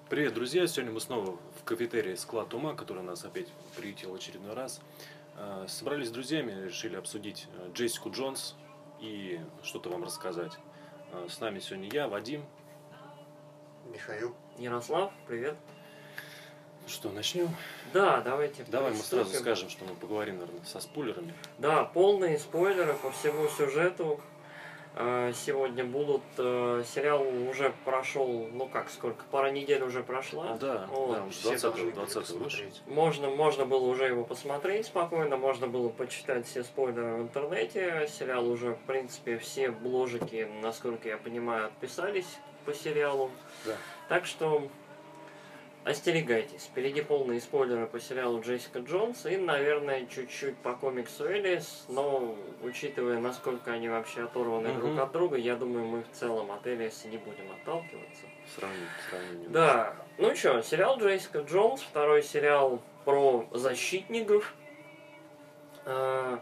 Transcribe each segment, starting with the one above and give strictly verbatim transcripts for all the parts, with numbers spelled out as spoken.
Привет, друзья! Сегодня мы снова в кафетерии «Склад ума», который нас опять приютил в очередной раз. Э, Собрались с друзьями, решили обсудить э, Джессику Джонс и что-то вам рассказать. Э, С нами сегодня я, Вадим. Михаил. Ярослав, привет. Что, начнем? Да, давайте Давай мы сразу приступим. скажем, что мы поговорим, наверное, со спойлерами. Да, полные спойлеры по всему сюжету э, сегодня будут. Э, Сериал уже прошел, ну как, сколько, пара недель уже прошла. Да, Вот. да, уже Все двадцатого, должны были двадцатого вышел. посмотреть. Можно, можно было уже его посмотреть спокойно, можно было почитать все спойлеры в интернете. Сериал уже, в принципе, все бложики, насколько я понимаю, отписались по сериалу. Да. Так что остерегайтесь. Впереди полные спойлеры по сериалу Джессика Джонс и, наверное, чуть-чуть по комиксу Элис, но учитывая, насколько они вообще оторваны Мгм. друг от друга, я думаю, мы в целом от Элиса не будем отталкиваться. Сравним, сравним. Да, ну что, сериал Джессика Джонс, второй сериал про защитников э,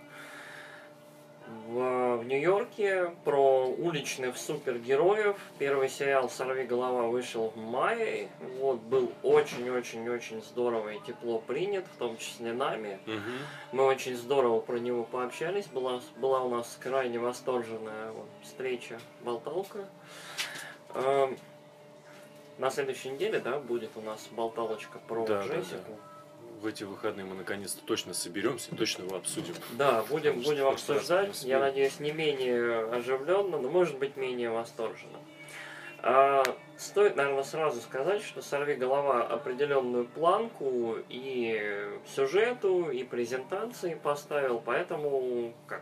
в, в Нью-Йорке, про уличных супергероев. Первый сериал «Сорви голова» вышел в мае, вот, был очень-очень-очень здорово и тепло принят, в том числе нами. Мгм. Мы очень здорово про него пообщались, была, была у нас крайне восторженная вот, встреча, болталка. Эм, На следующей неделе, да, будет у нас болталочка про Да, да, Джессику. В эти выходные мы наконец-то точно соберемся, точно его обсудим. Да, будем, Потому что будем в прошлый раз мы не обсуждать. успели. Я надеюсь, не менее оживленно, но может быть менее восторженно. А, стоит, наверное, сразу сказать, что «Сорви голова» определенную планку и сюжету, и презентации поставил, поэтому как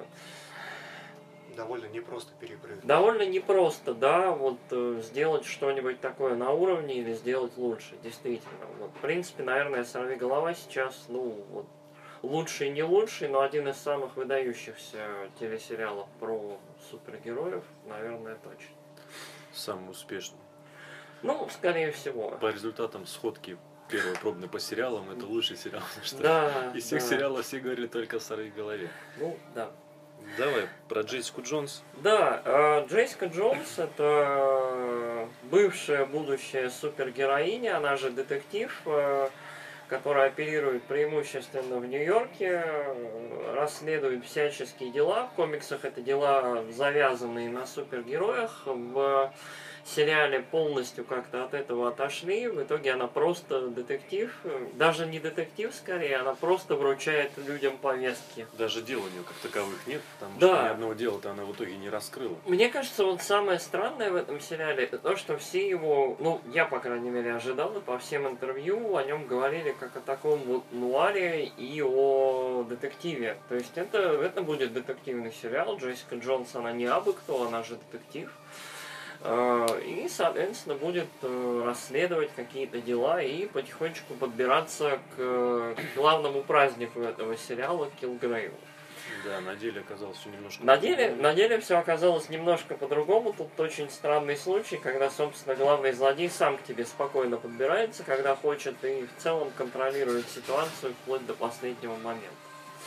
Довольно непросто перепрыгнуть. довольно непросто, да, вот э, сделать что-нибудь такое на уровне или сделать лучше, действительно. Вот, в принципе, наверное, «Сорви голова» сейчас, ну, вот, лучший не лучший, но один из самых выдающихся телесериалов про супергероев, наверное, точно. Самый успешный. Ну, скорее всего. По результатам сходки первой пробной по сериалам, это лучший сериал. потому что Да, Из всех да. сериалов все говорили только о «Сорви голове». Ну, да. Давай про Джессику Джонс. Да, э, Джессика Джонс — это бывшая будущая супергероиня, она же детектив, э, которая оперирует преимущественно в Нью-Йорке, э, расследует всяческие дела. В комиксах это дела, завязанные на супергероях. В сериале полностью как-то от этого отошли. В итоге она просто детектив. Даже не детектив, скорее, она просто вручает людям повестки. Даже дел у нее как таковых нет, потому Да. что ни одного дела-то она в итоге не раскрыла. Мне кажется, вот самое странное в этом сериале, это то, что все его, ну, я, по крайней мере, ожидал, и по всем интервью о нем говорили как о таком вот нуаре и о детективе. То есть это, это будет детективный сериал. Джессика Джонс, она не абы кто, она же детектив. Э, И, соответственно, будет э, расследовать какие-то дела и потихонечку подбираться к э, к главному празднику этого сериала, Киллгрейву. Да, на деле оказалось все немножко... На деле, на деле все оказалось немножко по-другому. Тут очень странный случай, когда, собственно, главный злодей сам к тебе спокойно подбирается, когда хочет, и в целом контролирует ситуацию вплоть до последнего момента.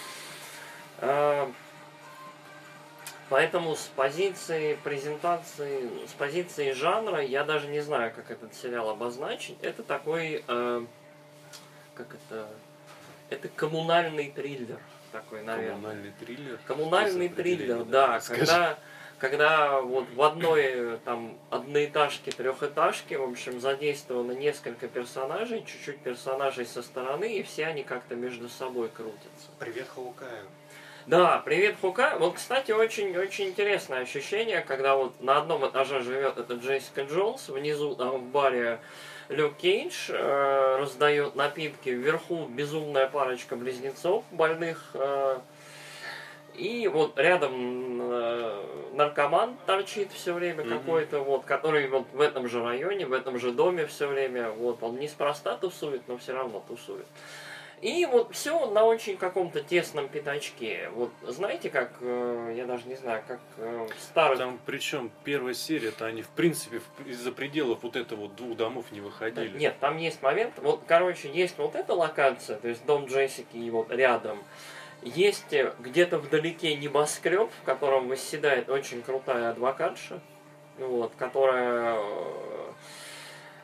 А, Поэтому с позиции презентации, с позиции жанра, я даже не знаю, как этот сериал обозначить. Это такой, э, как это, это коммунальный триллер такой, наверное. Коммунальный триллер. Коммунальный Без определения, триллер, да, Скажи. когда, когда вот в одной там одноэтажке, трехэтажке, в общем, задействовано несколько персонажей, чуть-чуть персонажей со стороны, и все они как-то между собой крутятся. Привет, Хаукаю. Да, привет, Хука. Вот, кстати, очень-очень интересное ощущение, когда вот на одном этаже живет эта Джессика Джонс, внизу там в баре Люк Кейдж э, раздает напитки, вверху безумная парочка близнецов больных, э, и вот рядом э, наркоман торчит все время Мгм. какой-то, вот, который вот в этом же районе, в этом же доме все время, вот, он неспроста тусует, но все равно тусует. И вот все на очень каком-то тесном пятачке. Вот знаете, как, э, я даже не знаю, как э, в старых... Там причем первая серия-то они в принципе в- из-за пределов вот этого вот двух домов не выходили. Нет, там есть момент, вот, короче, есть вот эта локация, то есть дом Джессики и вот рядом. Есть э, где-то вдалеке небоскреб, в котором восседает очень крутая адвокатша, вот, которая... э,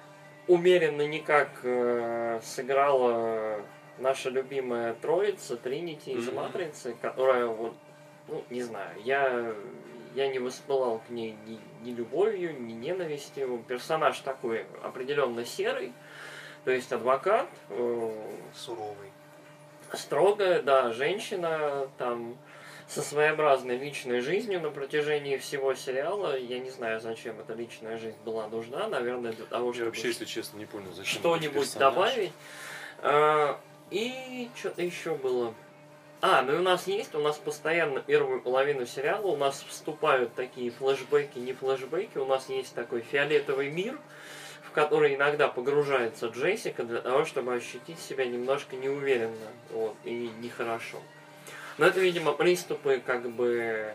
умеренно никак э, сыграла наша любимая троица, Тринити из Мгм. Матрицы, которая вот, ну, не знаю, я, я не воспылал к ней ни, ни любовью, ни ненавистью. Персонаж такой определенно серый, то есть адвокат, э, Суровый. строгая, да, женщина, там, со своеобразной личной жизнью на протяжении всего сериала. Я не знаю, зачем эта личная жизнь была нужна, наверное, для того, Я чтобы вообще, если честно, не понял, зачем этот что-нибудь персонаж. добавить. А, и что-то еще было. А, ну и у нас есть, у нас постоянно первую половину сериала у нас вступают такие флешбеки, не флешбеки, у нас есть такой фиолетовый мир, в который иногда погружается Джессика для того, чтобы ощутить себя немножко неуверенно, вот, и нехорошо. Но это, видимо, приступы как бы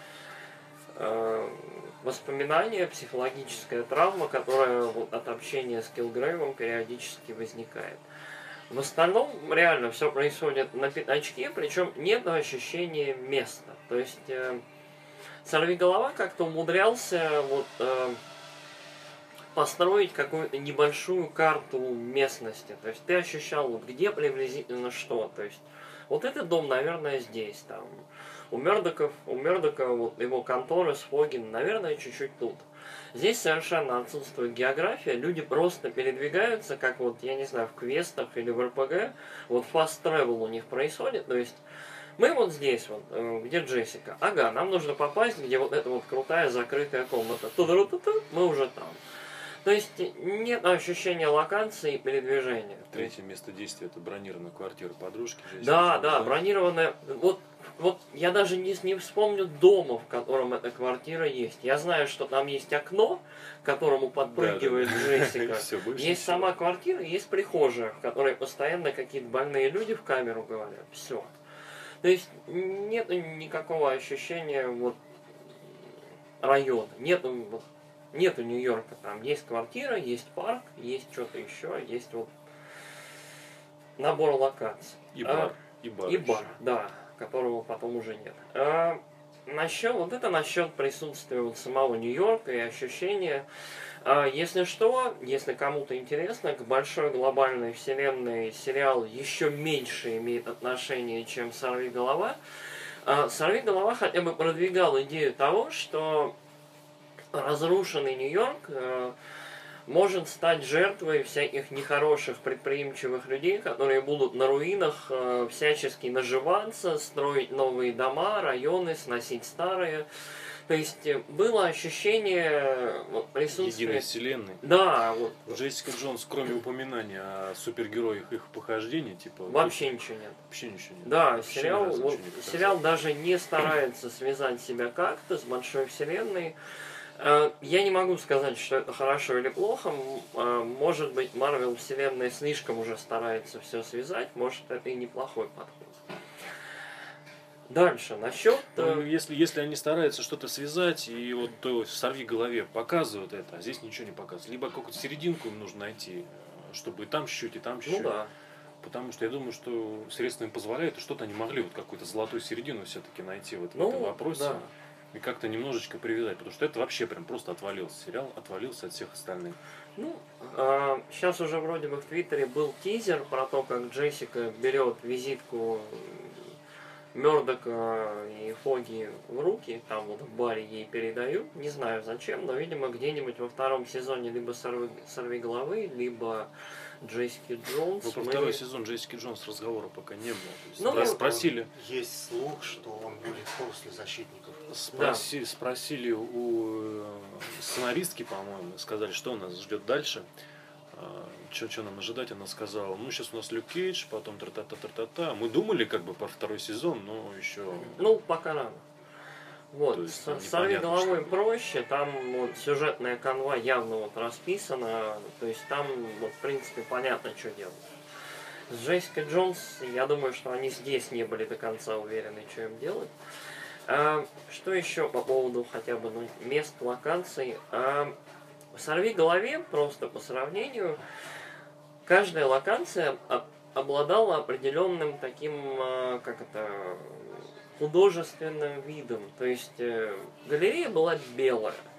э, воспоминания, психологическая травма, которая вот, от общения с Киллгрейвом периодически возникает. В остальном реально все происходит на пятачке, причем нет ощущения места. То есть э, Сорвиголова как-то умудрялся вот, э, построить какую-то небольшую карту местности. То есть ты ощущал, вот, где приблизительно что. То есть вот этот дом, наверное, здесь. Там. У Мёрдоков, у Мёрдока вот, его конторы с Фогин, наверное, чуть-чуть тут. Здесь совершенно отсутствует география, люди просто передвигаются, как вот, я не знаю, в квестах или в эр пэ гэ, вот fast travel у них происходит, то есть мы вот здесь вот, где Джессика, ага, нам нужно попасть, где вот эта вот крутая закрытая комната, ту-ду-ту-ту, мы уже там. То есть нет ощущения локации и передвижения. Третье место действия это бронированная квартира подружки. Джессики Да, Джонс, да, бронированная. Вот, вот я даже не, не вспомню дома, в котором эта квартира есть. Я знаю, что там есть окно, к которому подпрыгивает Да, да, да. Джессика. Всё, больше Есть ничего. сама квартира, есть прихожая, в которой постоянно какие-то больные люди в камеру говорят. Все. То есть нет никакого ощущения вот района. Нет вот, нету Нью-Йорка. Там есть квартира, есть парк, есть что-то еще, есть вот набор локаций. И А, бар. И бар. и еще. бар, да, которого потом уже нет. А, насчет, вот это насчет присутствия вот самого Нью-Йорка и ощущения. А, если что, если кому-то интересно, к большой глобальной вселенной сериал еще меньше имеет отношение, чем «Сорвиголова». А, «Сорвиголова» хотя бы продвигал идею того, что разрушенный Нью-Йорк э, может стать жертвой всяких нехороших предприимчивых людей, которые будут на руинах э, всячески наживаться, строить новые дома, районы, сносить старые. То есть э, было ощущение вот, присутствия... Единой вселенной. Да, вот. Джессика Джонс, кроме упоминания о супергероях их похождений, типа... Вообще ничего нет. Вообще ничего нет. Да, Вообще сериал, ни разу вот, ничего не показал. сериал даже не старается связать себя как-то с большой вселенной. Э, Я не могу сказать, что это хорошо или плохо. М, э, Может быть, Марвел вселенная слишком уже старается все связать. Может, это и неплохой подход. Дальше, насчет... Ну, э, если, если они стараются что-то связать, и вот то в «Сорви голове» показывают это, а здесь ничего не показывают. Либо какую-то серединку им нужно найти, чтобы и там чуть-чуть, и там чуть-чуть. Ну да. Потому что я думаю, что средства им позволяют, и что-то они могли вот какую-то золотую середину все-таки найти вот в Ну, этом вопросе. да. И как-то немножечко привязать, потому что это вообще прям просто отвалился. Сериал отвалился от всех остальных. Ну, сейчас уже вроде бы в Твиттере был тизер про то, как Джессика берет визитку Мёрдока и Фоги в руки, там вот в баре ей передают, не знаю зачем, но, видимо, где-нибудь во втором сезоне либо «Сорви, Сорвиголовы», либо Джессики Джонс. Но про мы- второй сезон Джессики Джонс разговора пока не было. То есть, Ну, да, ну, спросили, Есть слух, что он будет после «Защитников». спроси- спросили у э, сценаристки, по-моему, сказали, что нас ждет дальше. Что нам ожидать, она сказала, ну сейчас у нас Люк Кейдж, потом тра-та-та-та-та-та. Мы думали как бы про второй сезон, но еще... Ну, пока рано. Вот, То есть с- там «Сорви непонятно, головой» что- проще, там вот сюжетная канва явно вот расписана, то есть там, вот, в принципе, понятно, что делать. С Джессикой Джонс, я думаю, что они здесь не были до конца уверены, что им делать. А, что еще по поводу хотя бы ну, мест, локаций? А, в «Сорви голове» просто по сравнению каждая локация об- обладала определенным таким, а, как это, художественным видом. То есть э, галерея была белая.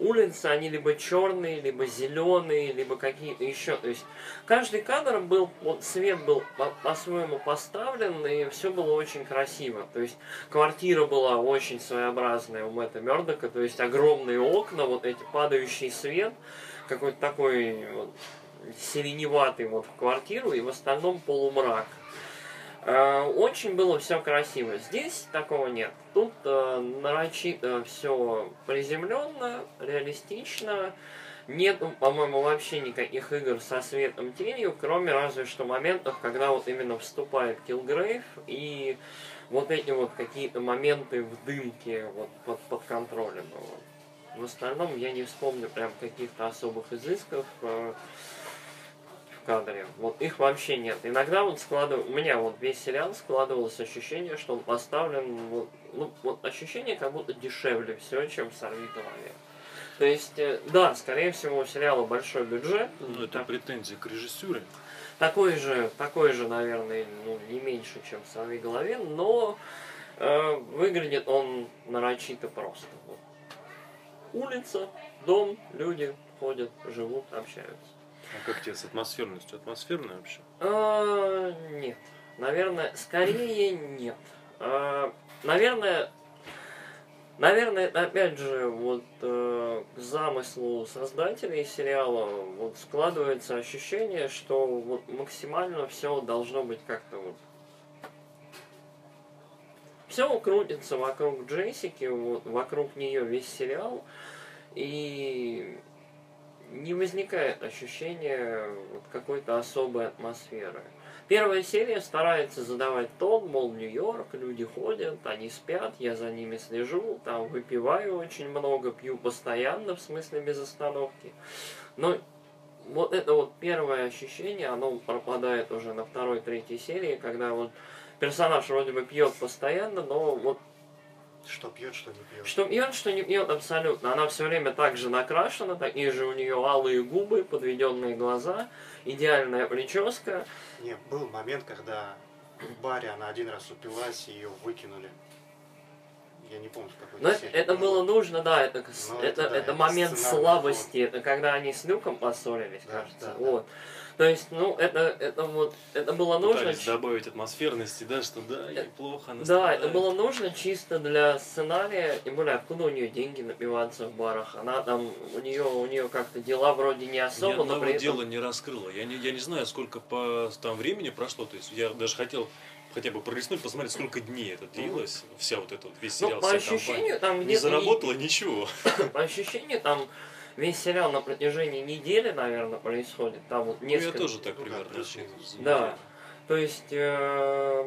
улицы, они либо черные, либо зеленые, либо какие-то еще. То есть каждый кадр был, вот свет был по- по-своему поставлен, и все было очень красиво. То есть квартира была очень своеобразная у Мэтта Мёрдока, то есть огромные окна, вот эти падающий свет, какой-то такой вот, сиреневатый вот в квартиру, и в остальном полумрак. Э, Очень было все красиво. Здесь такого нет. Тут э, нарочито все приземленно, реалистично. Нет, по-моему, вообще никаких игр со светом тенью, кроме разве что моментов, когда вот именно вступает Киллгрейв и вот эти вот какие-то моменты в дымке вот под, под контролем. Вот. В остальном я не вспомню прям каких-то особых изысков э, в кадре. Вот их вообще нет. Иногда вот складываю, у меня вот весь сериал складывалось ощущение, что он поставлен, вот, ну, вот ощущение, как будто дешевле все, чем в «Сорви голове». То есть, э, да, скорее всего, у сериала большой бюджет. Ну, это так- претензии к режиссуре. такой же, такой же, наверное, ну, не меньше, чем в «Сорви голове», но э, выглядит он нарочито просто. Вот. Улица, дом, люди ходят, живут, общаются. А как тебе с атмосферностью? Атмосферно вообще? А, нет. Наверное, скорее нет. А, наверное, наверное, опять же, вот э, к замыслу создателей сериала вот складывается ощущение, что вот максимально все должно быть как-то вот. Все крутится вокруг Джессики, вот, вокруг нее весь сериал, и не возникает ощущения вот какой-то особой атмосферы. Первая серия старается задавать тон, мол, Нью-Йорк, люди ходят, они спят, я за ними слежу, там выпиваю очень много, пью постоянно, в смысле без остановки. Но вот это вот первое ощущение, оно пропадает уже на второй-третьей серии, когда вот персонаж вроде бы пьет постоянно, но вот Что пьет, что не пьет. что пьет, что не пьет, абсолютно. Она все время так же накрашена, такие же у нее алые губы, подведенные глаза, идеальная прическа. Не, был момент, когда в баре она один раз упилась и ее выкинули. Я не помню, в какой Но это, серии. это было нужно, да, это, Ну, это, это да, это это момент сценарный слабости, это когда они с Люком поссорились, Да, кажется. да, да. Вот. То есть, ну, это, это вот, это было нужно. Пытались ч- добавить атмосферности, да, что да, ей плохо, она Да, это страдает. было нужно чисто для сценария, тем более, откуда у нее деньги напиваться в барах. Она там, у нее, у нее как-то дела вроде не Ни особо, но одного при этом... дела не раскрыла. Я не, я не знаю, сколько по там времени прошло. То есть я даже хотел хотя бы пролистнуть, посмотреть, сколько дней это длилось, вся вот эта вот весь Ну, сериал, по вся ощущению, компания. там Не где-то... заработала ничего. По ощущению, там весь сериал на протяжении недели, наверное, происходит. Там вот Ну, я несколько... тоже так Ну да, примерно плюс-минус. рассчитывал. Да. То есть э,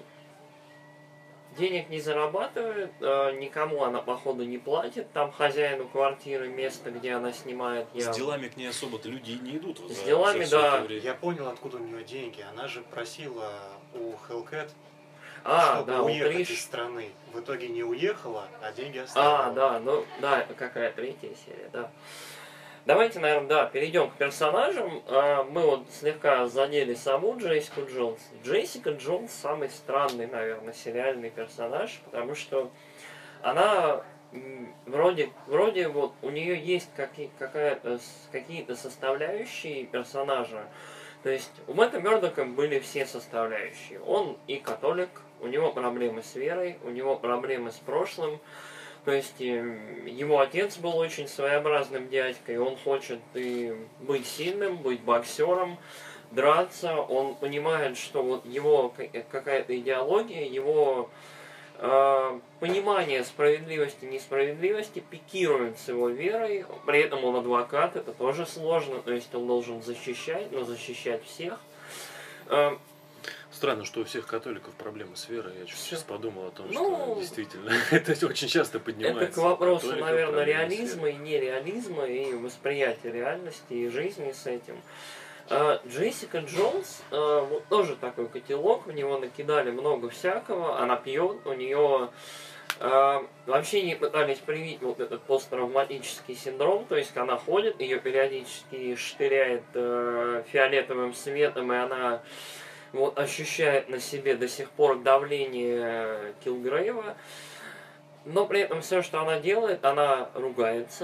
денег не зарабатывает, э, никому она, походу, не платит. Там хозяину квартиры, место, где она снимает. С Я... делами к ней особо-то люди и не идут. С за- делами, за всё да. это время. Я понял, откуда у нее деньги. Она же просила у Hellcat, А, чтобы да, у уехать Триш. из страны. В итоге не уехала, а деньги А, оставила. да, ну, да, это какая третья серия, да. Давайте, наверное, да, перейдем к персонажам. А, Мы вот слегка задели саму Джессику Джонс. Джессика Джонс самый странный, наверное, сериальный персонаж, потому что она м, вроде, вроде вот у нее есть какие, какая-то, с- какие-то составляющие персонажа. То есть у Мэтта Мёрдока были все составляющие. Он и католик, у него проблемы с верой, у него проблемы с прошлым. То есть э, его отец был очень своеобразным дядькой, он хочет и быть сильным, быть боксером, драться, он понимает, что вот его ка- какая-то идеология, его э, понимание справедливости и несправедливости пикирует с его верой, при этом он адвокат, это тоже сложно, то есть он должен защищать, но защищать всех. Э, Странно, что у всех католиков проблемы с верой. Я Всё. сейчас подумал о том, Ну, что действительно это очень часто поднимается. Это к вопросу, У католиков наверное, проблемы с реализма верой. и нереализма, и восприятия реальности и жизни с этим. А, Джессика Джонс, а, вот тоже такой котелок, в него накидали много всякого, она пьет, у нее а, вообще не пытались привить вот этот посттравматический синдром, то есть она ходит, ее периодически штыряет э, фиолетовым светом, и она вот ощущает на себе до сих пор давление Киллгрейва. Но при этом все, что она делает, она ругается,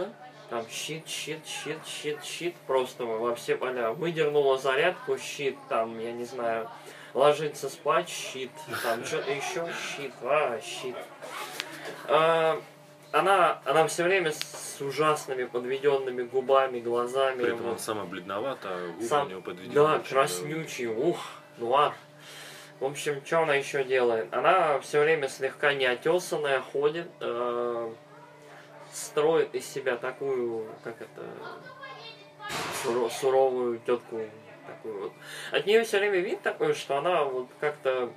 Там щит, щит, щит, щит, щит, просто во все поля. Выдернула зарядку, щит, там, я не знаю, ложится спать, щит, там что-то еще, щит, а, щит. А, она, она все время с ужасными подведенными губами, глазами. При этом вот. он сама бледновата, а губы Сам, у него подведены. да, очень, краснючий, ух, нуар. В общем, что она еще делает? Она все время слегка неотесанная, ходит, э, строит из себя такую, как это, суро- суровую тетку. Такую вот. От нее все время вид такой, что она вот как-то...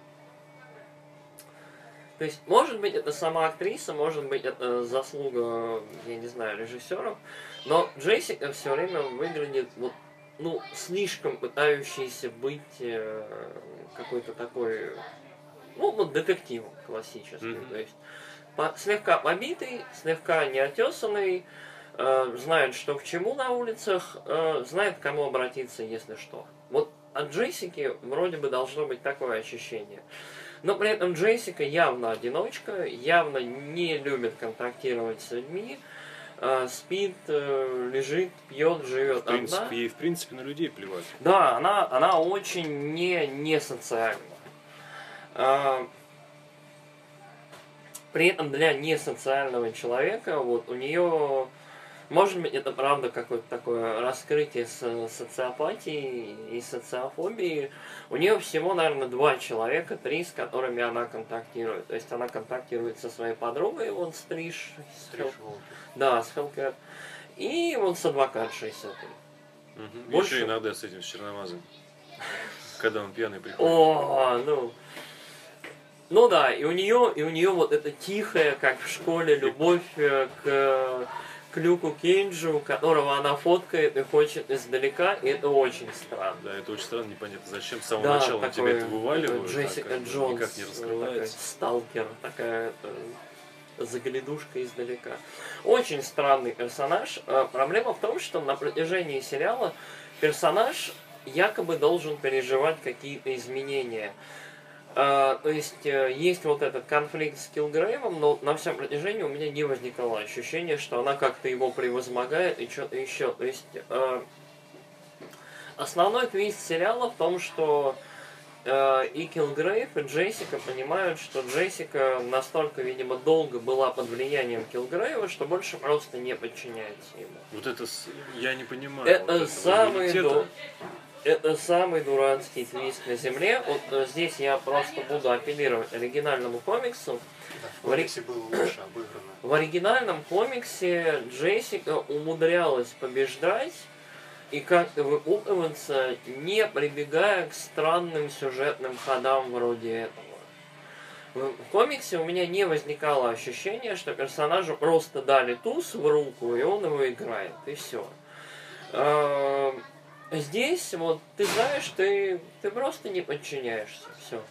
То есть, может быть, это сама актриса, может быть, это заслуга, я не знаю, режиссеров, но Джессика все время выглядит вот, ну, слишком пытающийся быть э, какой-то такой, ну, вот детективом классическим. Mm-hmm. То есть, по, слегка побитый, слегка неотесанный, э, знает, что к чему на улицах, э, знает, к кому обратиться, если что. Вот от Джессики вроде бы должно быть такое ощущение. Но при этом Джессика явно одиночка, явно не любит контактировать с людьми, э, спит, э, лежит, пьет, живет В принципе, одна. ей в принципе на людей плевать. Да, она, она очень не, не социальна. А, при этом для несоциального человека вот у нее, может быть, это правда какое-то такое раскрытие со- социопатии и социофобии. У нее всего, наверное, два человека, три, с которыми она контактирует. То есть она контактирует со своей подругой, вот Стриж, с Стриж Хел- Волки. да, с Хелкэт, и вот с адвокатшей с этой. Угу. Больше- Еще иногда с этим, с черномазым. Когда он пьяный приходит. О, ну. Ну да, и у нее, и у нее вот эта тихая, как в школе, любовь э, к, к Люку Кейджу, которого она фоткает и хочет издалека, и это очень странно. Да, это очень странно, непонятно, зачем с самого Да, начала на тебя такой, это вываливают, такой а Джессика как бы Джонс, никак не такой раскрывается. сталкер, такая это, заглядушка издалека. Очень странный персонаж. А проблема в том, что на протяжении сериала персонаж якобы должен переживать какие-то изменения. А, то есть э, есть вот этот конфликт с Килгрейвом, но на всем протяжении у меня не возникало ощущения, что она как-то его превозмогает и что-то еще. То есть э, основной твист сериала в том, что э, и Килгрейв, и Джессика понимают, что Джессика настолько, видимо, долго была под влиянием Килгрейва, что больше просто не подчиняется ему. Вот это с- я не понимаю. Это вот этого самый иммунитета. ду- Это самый дурацкий твист на Земле. Вот э, здесь я просто буду апеллировать оригинальному комиксу. Да, в комиксе было лучше обыграно. В оригинальном комиксе Джессика умудрялась побеждать и как-то выпутываться, не прибегая к странным сюжетным ходам вроде этого. В комиксе у меня не возникало ощущения, что персонажу просто дали туз в руку, и он его играет, и все. Здесь вот ты знаешь, ты, ты просто не подчиняешься, все.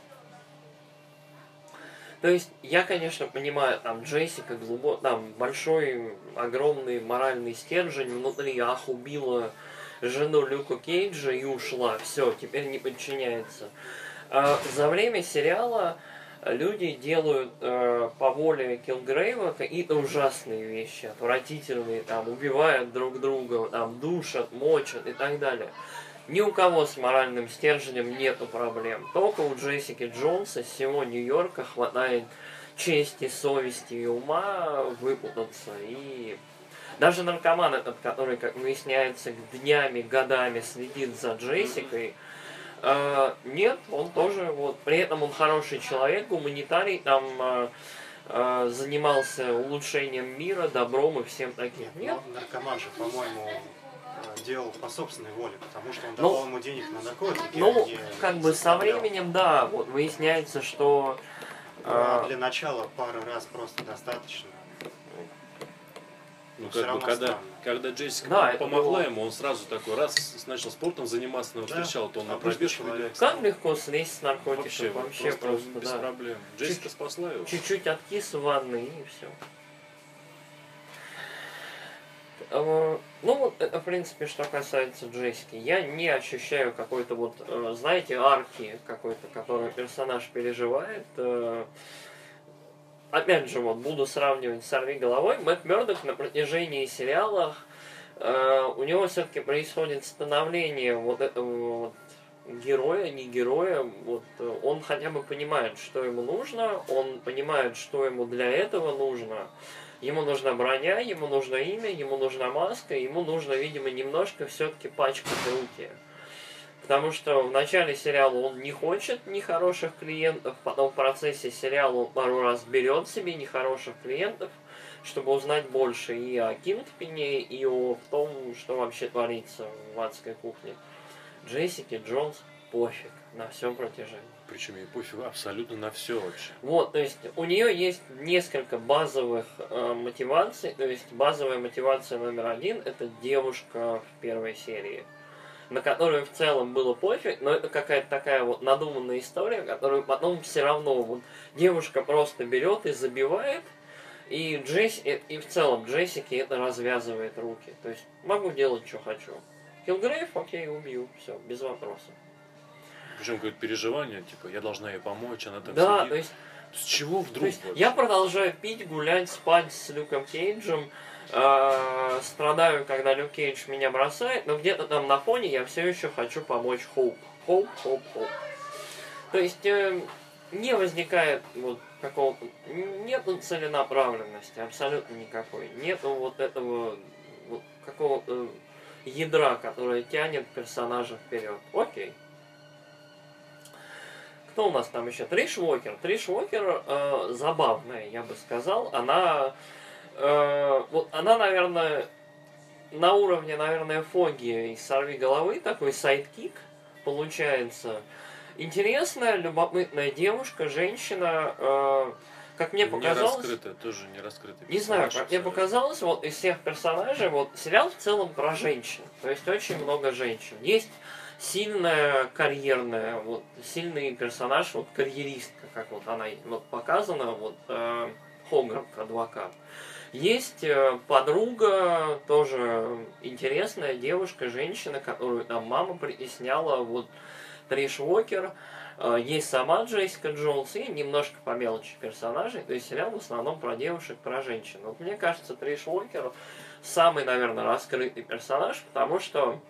То есть я, конечно, понимаю, там Джессика глубоко, там большой, огромный моральный стержень внутри, ах, убила жену Люка Кейджа и ушла, все, теперь не подчиняется. А за время сериала люди делают э, по воле Килгрейва какие-то ужасные вещи, отвратительные, там, убивают друг друга, там, душат, мочат и так далее. Ни у кого с моральным стержнем нету проблем. Только у Джессики Джонса, всего Нью-Йорка хватает чести, совести и ума выпутаться. И даже наркоман этот, который, как выясняется, днями, годами следит за Джессикой, Uh, нет, он тоже, вот, при этом он хороший человек, гуманитарий, там uh, uh, занимался улучшением мира, добром и всем таким. Нет, Нет? но наркоман же, по-моему, э, делал по собственной воле, потому что он Ну, давал ему денег на наркотики. Ну, а не как бы со заставлял. временем, да, вот выясняется, что... А uh, для начала пару раз просто достаточно. Ну, Всё как бы, равно когда, странно. когда Джессика Да, это помогла было- ему, он сразу такой раз начал спортом заниматься, но Да, встречал, то он на обычный пробежку человек. идет. как легко слезть с наркотиков, Вообще, вообще, просто, просто, без да. проблем. Джессика спасла его. Чуть-чуть откис в ванной и все. Ну, вот это, в принципе, что касается Джессики. Я не ощущаю какой-то вот, э, знаете, арки какой-то, который персонаж переживает. Э, Опять же, вот буду сравнивать с «Сорви головой». Мэтт Мёрдок на протяжении сериала э, у него все-таки происходит становление вот этого вот героя, не героя, вот э, он хотя бы понимает, что ему нужно, он понимает, что ему для этого нужно. Ему нужна броня, ему нужно имя, ему нужна маска, ему нужно, видимо, немножко все-таки пачкать руки. Потому что в начале сериала он не хочет нехороших клиентов, потом в процессе сериала он пару раз берет себе нехороших клиентов, чтобы узнать больше и о Кингпине, и о том, что вообще творится в адской кухне. Джессике Джонс пофиг на всем протяжении. Причем ей пофиг абсолютно на все вообще. Вот, то есть у нее есть несколько базовых э, мотиваций. То есть базовая мотивация номер один — это девушка в первой серии, на которую в целом было пофиг, но это какая-то такая вот надуманная история, которую потом все равно вот девушка просто берет и забивает, и, Джесс, и, и в целом Джессике это развязывает руки. То есть могу делать, что хочу. Киллгрейв, окей, убью, все, без вопросов. Причем какое-то переживание, типа, я должна ей помочь, она там Да, сидит. то есть, С чего вдруг то есть вообще? я продолжаю пить, гулять, спать с Люком Кейджем, э, страдаю, когда Люк Кейдж меня бросает, но где-то там на фоне я все еще хочу помочь Хоуп. Хоуп, Хоуп, Хоуп. То есть э, не возникает вот какого-то... Нету целенаправленности абсолютно никакой. Нету вот этого вот какого-то ядра, которое тянет персонажа вперед. Окей. Кто у нас там еще? Триш Уокер. Триш Уокер э, забавная, я бы сказал. Она, э, вот она, наверное, на уровне, наверное, Фоги из «Сорви головы», такой сайдкик получается. Интересная, любопытная девушка, женщина, э, как мне показалось... Не раскрытая, тоже не раскрытая. Не знаю, как мне показалось, вот из всех персонажей, вот сериал в целом про женщин. То есть очень много женщин. Есть сильная, карьерная, вот сильный персонаж, вот карьеристка, как вот она вот показана, вот э, Хогарт, адвокат. Есть э, подруга, тоже интересная девушка, женщина, которую там мама притесняла, вот Триш Уокер. Э, есть сама Джессика Джонс и немножко по мелочи персонажей. То есть сериал в основном про девушек, про женщин. Вот мне кажется, Триш Уокер самый, наверное, раскрытый персонаж, потому что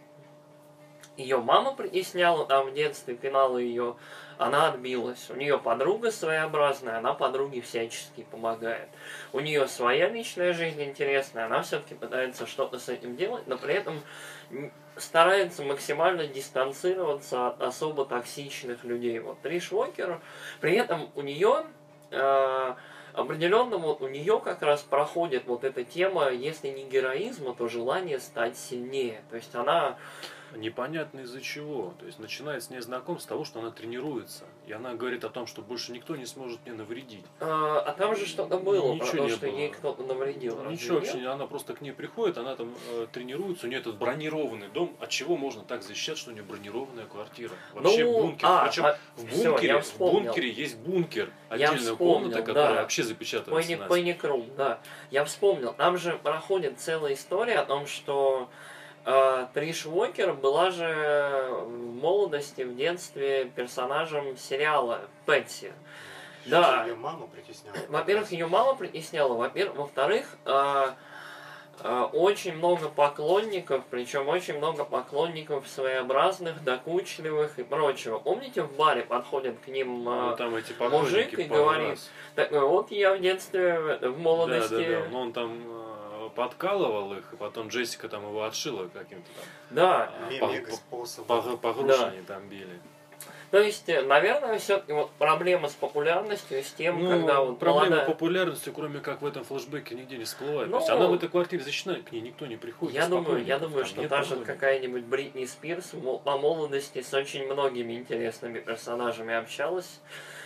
ее мама притесняла там в детстве, пинала ее, она отбилась. У нее подруга своеобразная, она подруге всячески помогает. У нее своя личная жизнь интересная, она все-таки пытается что-то с этим делать, но при этом старается максимально дистанцироваться от особо токсичных людей. Вот Триш Уокер, при этом у нее... Э, определенно вот у нее как раз проходит вот эта тема, если не героизма, то желание стать сильнее. То есть она... Непонятно из-за чего. То есть начинает с ней знакомство с того, что она тренируется. И она говорит о том, что больше никто не сможет мне навредить. А, а там же что-то было, Ничего про то, не что было. ей кто-то навредил. разве Ничего нет? вообще, она просто к ней приходит, она там э, тренируется, у нее этот бронированный дом. От чего можно так защищать, что у нее бронированная квартира? Вообще Ну, бункер. а, Причем а, в всё, бункере, я в вспомнил. бункере есть бункер. Я Отдельная вспомнил, комната, которая да. вообще запечатывается. Пэник, нас. Пэник Рум, да. Я вспомнил. Там же проходит целая история о том, что э, Триш Уокер была же в молодости, в детстве персонажем сериала Пэтси. Да. Ее мама притесняла. Во-первых, ее мама притесняла. Во-первых, во-вторых, э, э, очень много поклонников, причем очень много поклонников своеобразных, докучливых и прочего. Помните, в баре подходит к ним э, Ну, там эти мужик поклонники и пару говорит, раз. такой, вот я в детстве, в- в молодости... Да, да, да. Но он там э, подкалывал их, и потом Джессика там его отшила каким-то там. Да. По- Мега по- способ. По, по груши они там били. То есть, э, наверное, все-таки вот проблема с популярностью, с тем, Ну, когда вот проблема молодая... популярности, кроме как в этом флешбеке, нигде не всплывает. То есть Ну, она в этой квартире защищена, к ней никто не приходит. Я из думаю, я поклонников. думаю, Там что нет даже поклонников. какая-нибудь Бритни Спирс мо- по молодости с очень многими интересными персонажами общалась.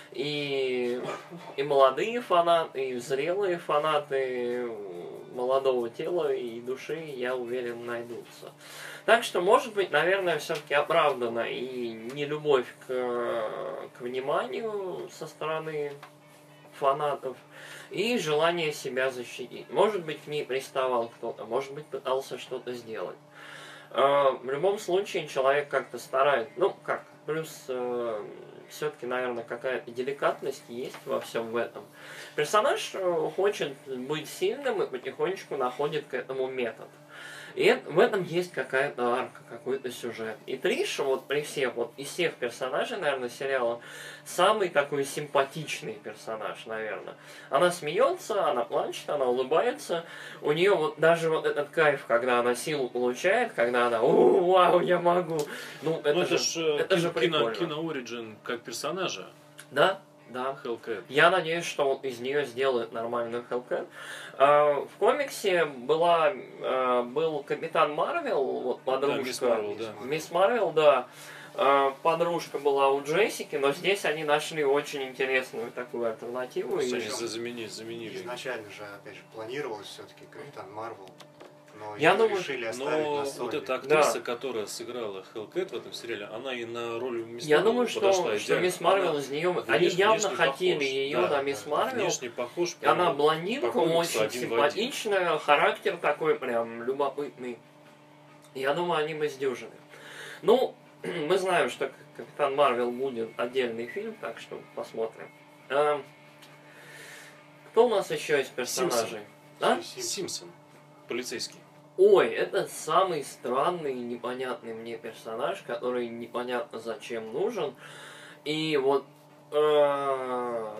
И, и молодые фанаты, и зрелые фанаты молодого тела и души, я уверен, найдутся. Так что, может быть, наверное, все-таки оправдана и нелюбовь к, к вниманию со стороны фанатов, и желание себя защитить. Может быть, к ней приставал кто-то, может быть, пытался что-то сделать. Э, В любом случае, человек как-то старается, ну, как, плюс э, все-таки, наверное, какая-то деликатность есть во всем в этом. Персонаж э, хочет быть сильным и потихонечку находит к этому метод. И это, в этом есть какая-то арка, какой-то сюжет. И Триша, вот при всех, вот из всех персонажей, наверное, сериала, самый такой симпатичный персонаж, наверное. Она смеется, она плачет, она улыбается. У нее вот даже вот этот кайф, когда она силу получает, когда она «О, вау, я могу!» Ну, это, Ну, же, ж, это кино, же прикольно. Кино-оригин как персонажа. Да, да. Hellcat. Я надеюсь, что вот из нее сделают нормальную Hellcat. А, в комиксе была, а, был Капитан Марвел, вот подружка. Да, Мисс Марвел, да. Мисс Марвел, да. А, подружка была у Джессики, но здесь они нашли очень интересную такую альтернативу. Просто И- они заменили, заменили. Изначально же, опять же, планировалось все-таки Капитан Марвел. Но Я её думаю, решили оставить Но на Сойере. вот эта актриса, которая сыграла Hellcat в этом сериале, она и на роль Мисс Я Марвел думаю, подошла что, что идеально. Мисс Марвел Она из нее... внешне- Они явно внешне хотели похож. ее Да, на Мисс да, Марвел. Внешне похож. Она прям блондинка, по комиксу очень один в один. симпатичная, характер такой прям любопытный. Я думаю, они бы сдюжили. Ну, мы знаем, что Капитан Марвел будет отдельный фильм, так что посмотрим. А, кто у нас еще из персонажей? А? Симпсон. Симпсон. Полицейский. Ой, это самый странный и непонятный мне персонаж, который непонятно зачем нужен. И вот... э,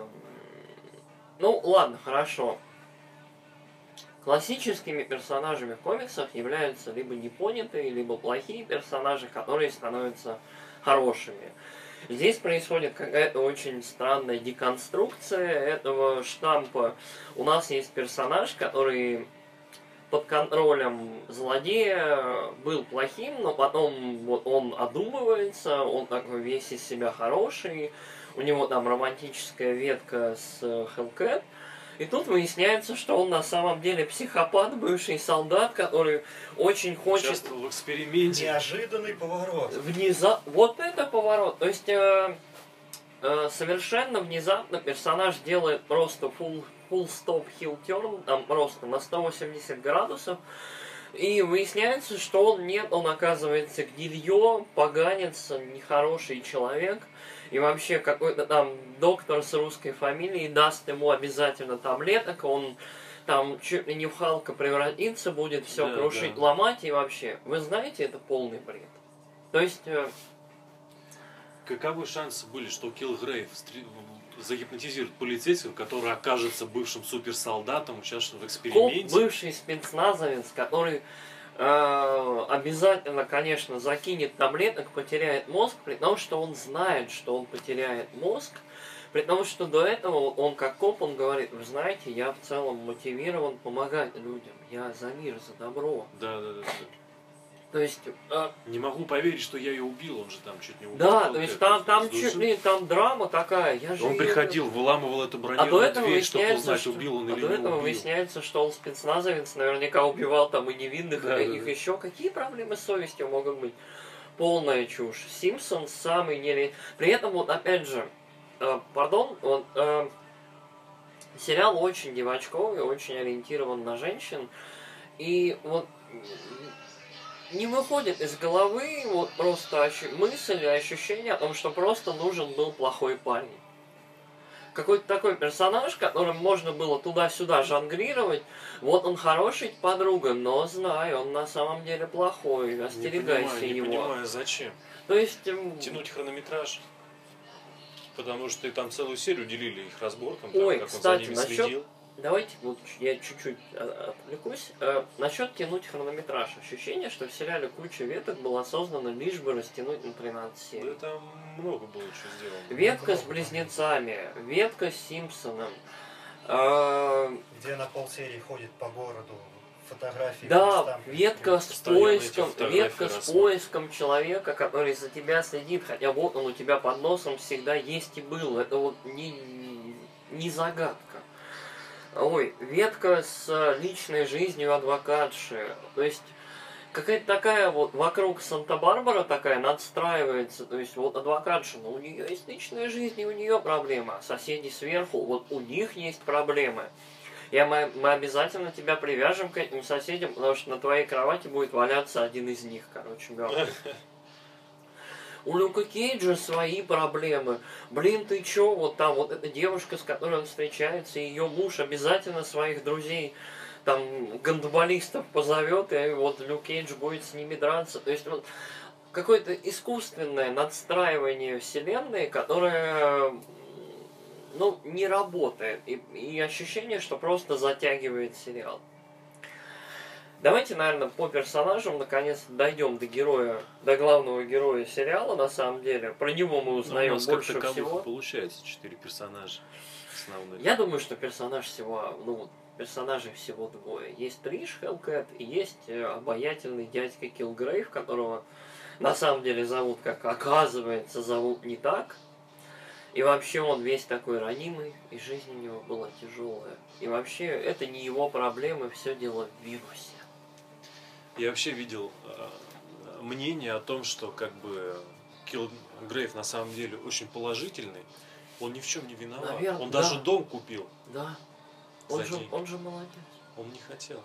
Ну, ладно, хорошо. Классическими персонажами в комиксах являются либо непонятые, либо плохие персонажи, которые становятся хорошими. Здесь происходит какая-то очень странная деконструкция этого штампа. У нас есть персонаж, который под контролем злодея был плохим, но потом вот он одумывается, он такой весь из себя хороший, у него там романтическая ветка с Hellcat. И тут выясняется, что он на самом деле психопат, бывший солдат, который очень хочет... Участвовал в эксперименте. Неожиданный поворот. Внезапно... Вот это поворот. То есть э, э, совершенно внезапно персонаж делает просто full, full stop heel turn, там просто на сто восемьдесят градусов. И выясняется, что он нет, он оказывается гильё, поганец, нехороший человек. И вообще какой-то там доктор с русской фамилией даст ему обязательно таблеток, он там чуть ли не в Халка превратится, будет все Да, крушить, да. ломать и вообще. Вы знаете, это полный бред. То есть... э, Каковы шансы были, что Киллгрейв стри- загипнотизирует полицейского, который окажется бывшим суперсолдатом, участвует в Коп, эксперименте? бывший спецназовец, который э, обязательно, конечно, закинет таблеток, потеряет мозг, при том, что он знает, что он потеряет мозг, при том, что до этого он как коп, он говорит, вы знаете, я в целом мотивирован помогать людям, я за мир, за добро. Да, да, да, да. То есть, э, Не могу поверить, что я ее убил, он же там чуть не убил. да, Hellcat, то есть там, там сдушил. чуть ли там драма такая, я же Он её- приходил, выламывал эту А до бронированную этого дверь, чтобы выясняется, узнать, что, убил он а или до не этого убил. выясняется, что он спецназовец, наверняка убивал там и невинных, Да, и да, их да. еще. Какие проблемы с совестью могут быть? Полная чушь. Симпсон самый нере... При этом, вот опять же, э, пардон, вот, э, сериал очень девочковый, очень ориентирован на женщин. И вот м, не выходит из головы вот просто ощу- мысль и ощущение о том, что просто нужен был плохой парень. Какой-то такой персонаж, которым можно было туда-сюда жонглировать. Вот он хороший подруга, но знай, он на самом деле плохой. Не Остерегайся понимаю, не его. понимаю, зачем. То есть... м, Тянуть хронометраж. Потому что и там целую серию уделили их разборкам, там, Ой, как он кстати, за ними насчет- следил. Давайте вот я чуть-чуть э, отвлекусь. Э, насчет тянуть хронометраж. Ощущение, что в сериале куча веток была создана лишь бы растянуть на тринадцать серий. Да там много было чего сделано. Ветка с близнецами, ветка с Симпсоном. Э, Где на полсерии ходит по городу, фотографии. Да, там, ветка с Постоянно эти поиском, фотографии ветка с растут. поиском человека, который за тебя следит, хотя вот он у тебя под носом всегда есть и был. Это вот не, не загадка. Ой, ветка с личной жизнью адвокатши. То есть какая-то такая вот вокруг Санта-Барбара такая надстраивается. То есть вот адвокатша, ну у нее есть личная жизнь, и у нее проблема. А соседи сверху, вот у них есть проблемы. Я, мы, мы обязательно тебя привяжем к этим соседям, потому что на твоей кровати будет валяться один из них, короче говоря. У Люка Кейджа свои проблемы. Блин, ты чё? Вот там вот эта девушка, с которой он встречается, ее муж обязательно своих друзей там гандболистов позовет, и вот Люк Кейдж будет с ними драться. То есть вот какое-то искусственное надстраивание вселенной, которое, ну, не работает. И, и ощущение, что просто затягивает сериал. Давайте, наверное, по персонажам наконец дойдем до героя, до главного героя сериала, на самом деле. Про него мы узнаем ну, больше как всего. Получается четыре персонажа основных. Я думаю, что персонаж всего, ну, персонажей всего двое. Есть Триш Хелкэт и есть обаятельный дядька Киллгрейв, которого на самом деле зовут, как оказывается, зовут не так. И вообще он весь такой ранимый, и жизнь у него была тяжелая. И вообще это не его проблемы, все дело в вирусе. Я вообще видел э, мнение о том, что как бы Киллгрейв на самом деле очень положительный. Он ни в чем не виноват. Наверное, он да. даже дом купил. Да. Он за же, деньги. он же молодец. Он не хотел.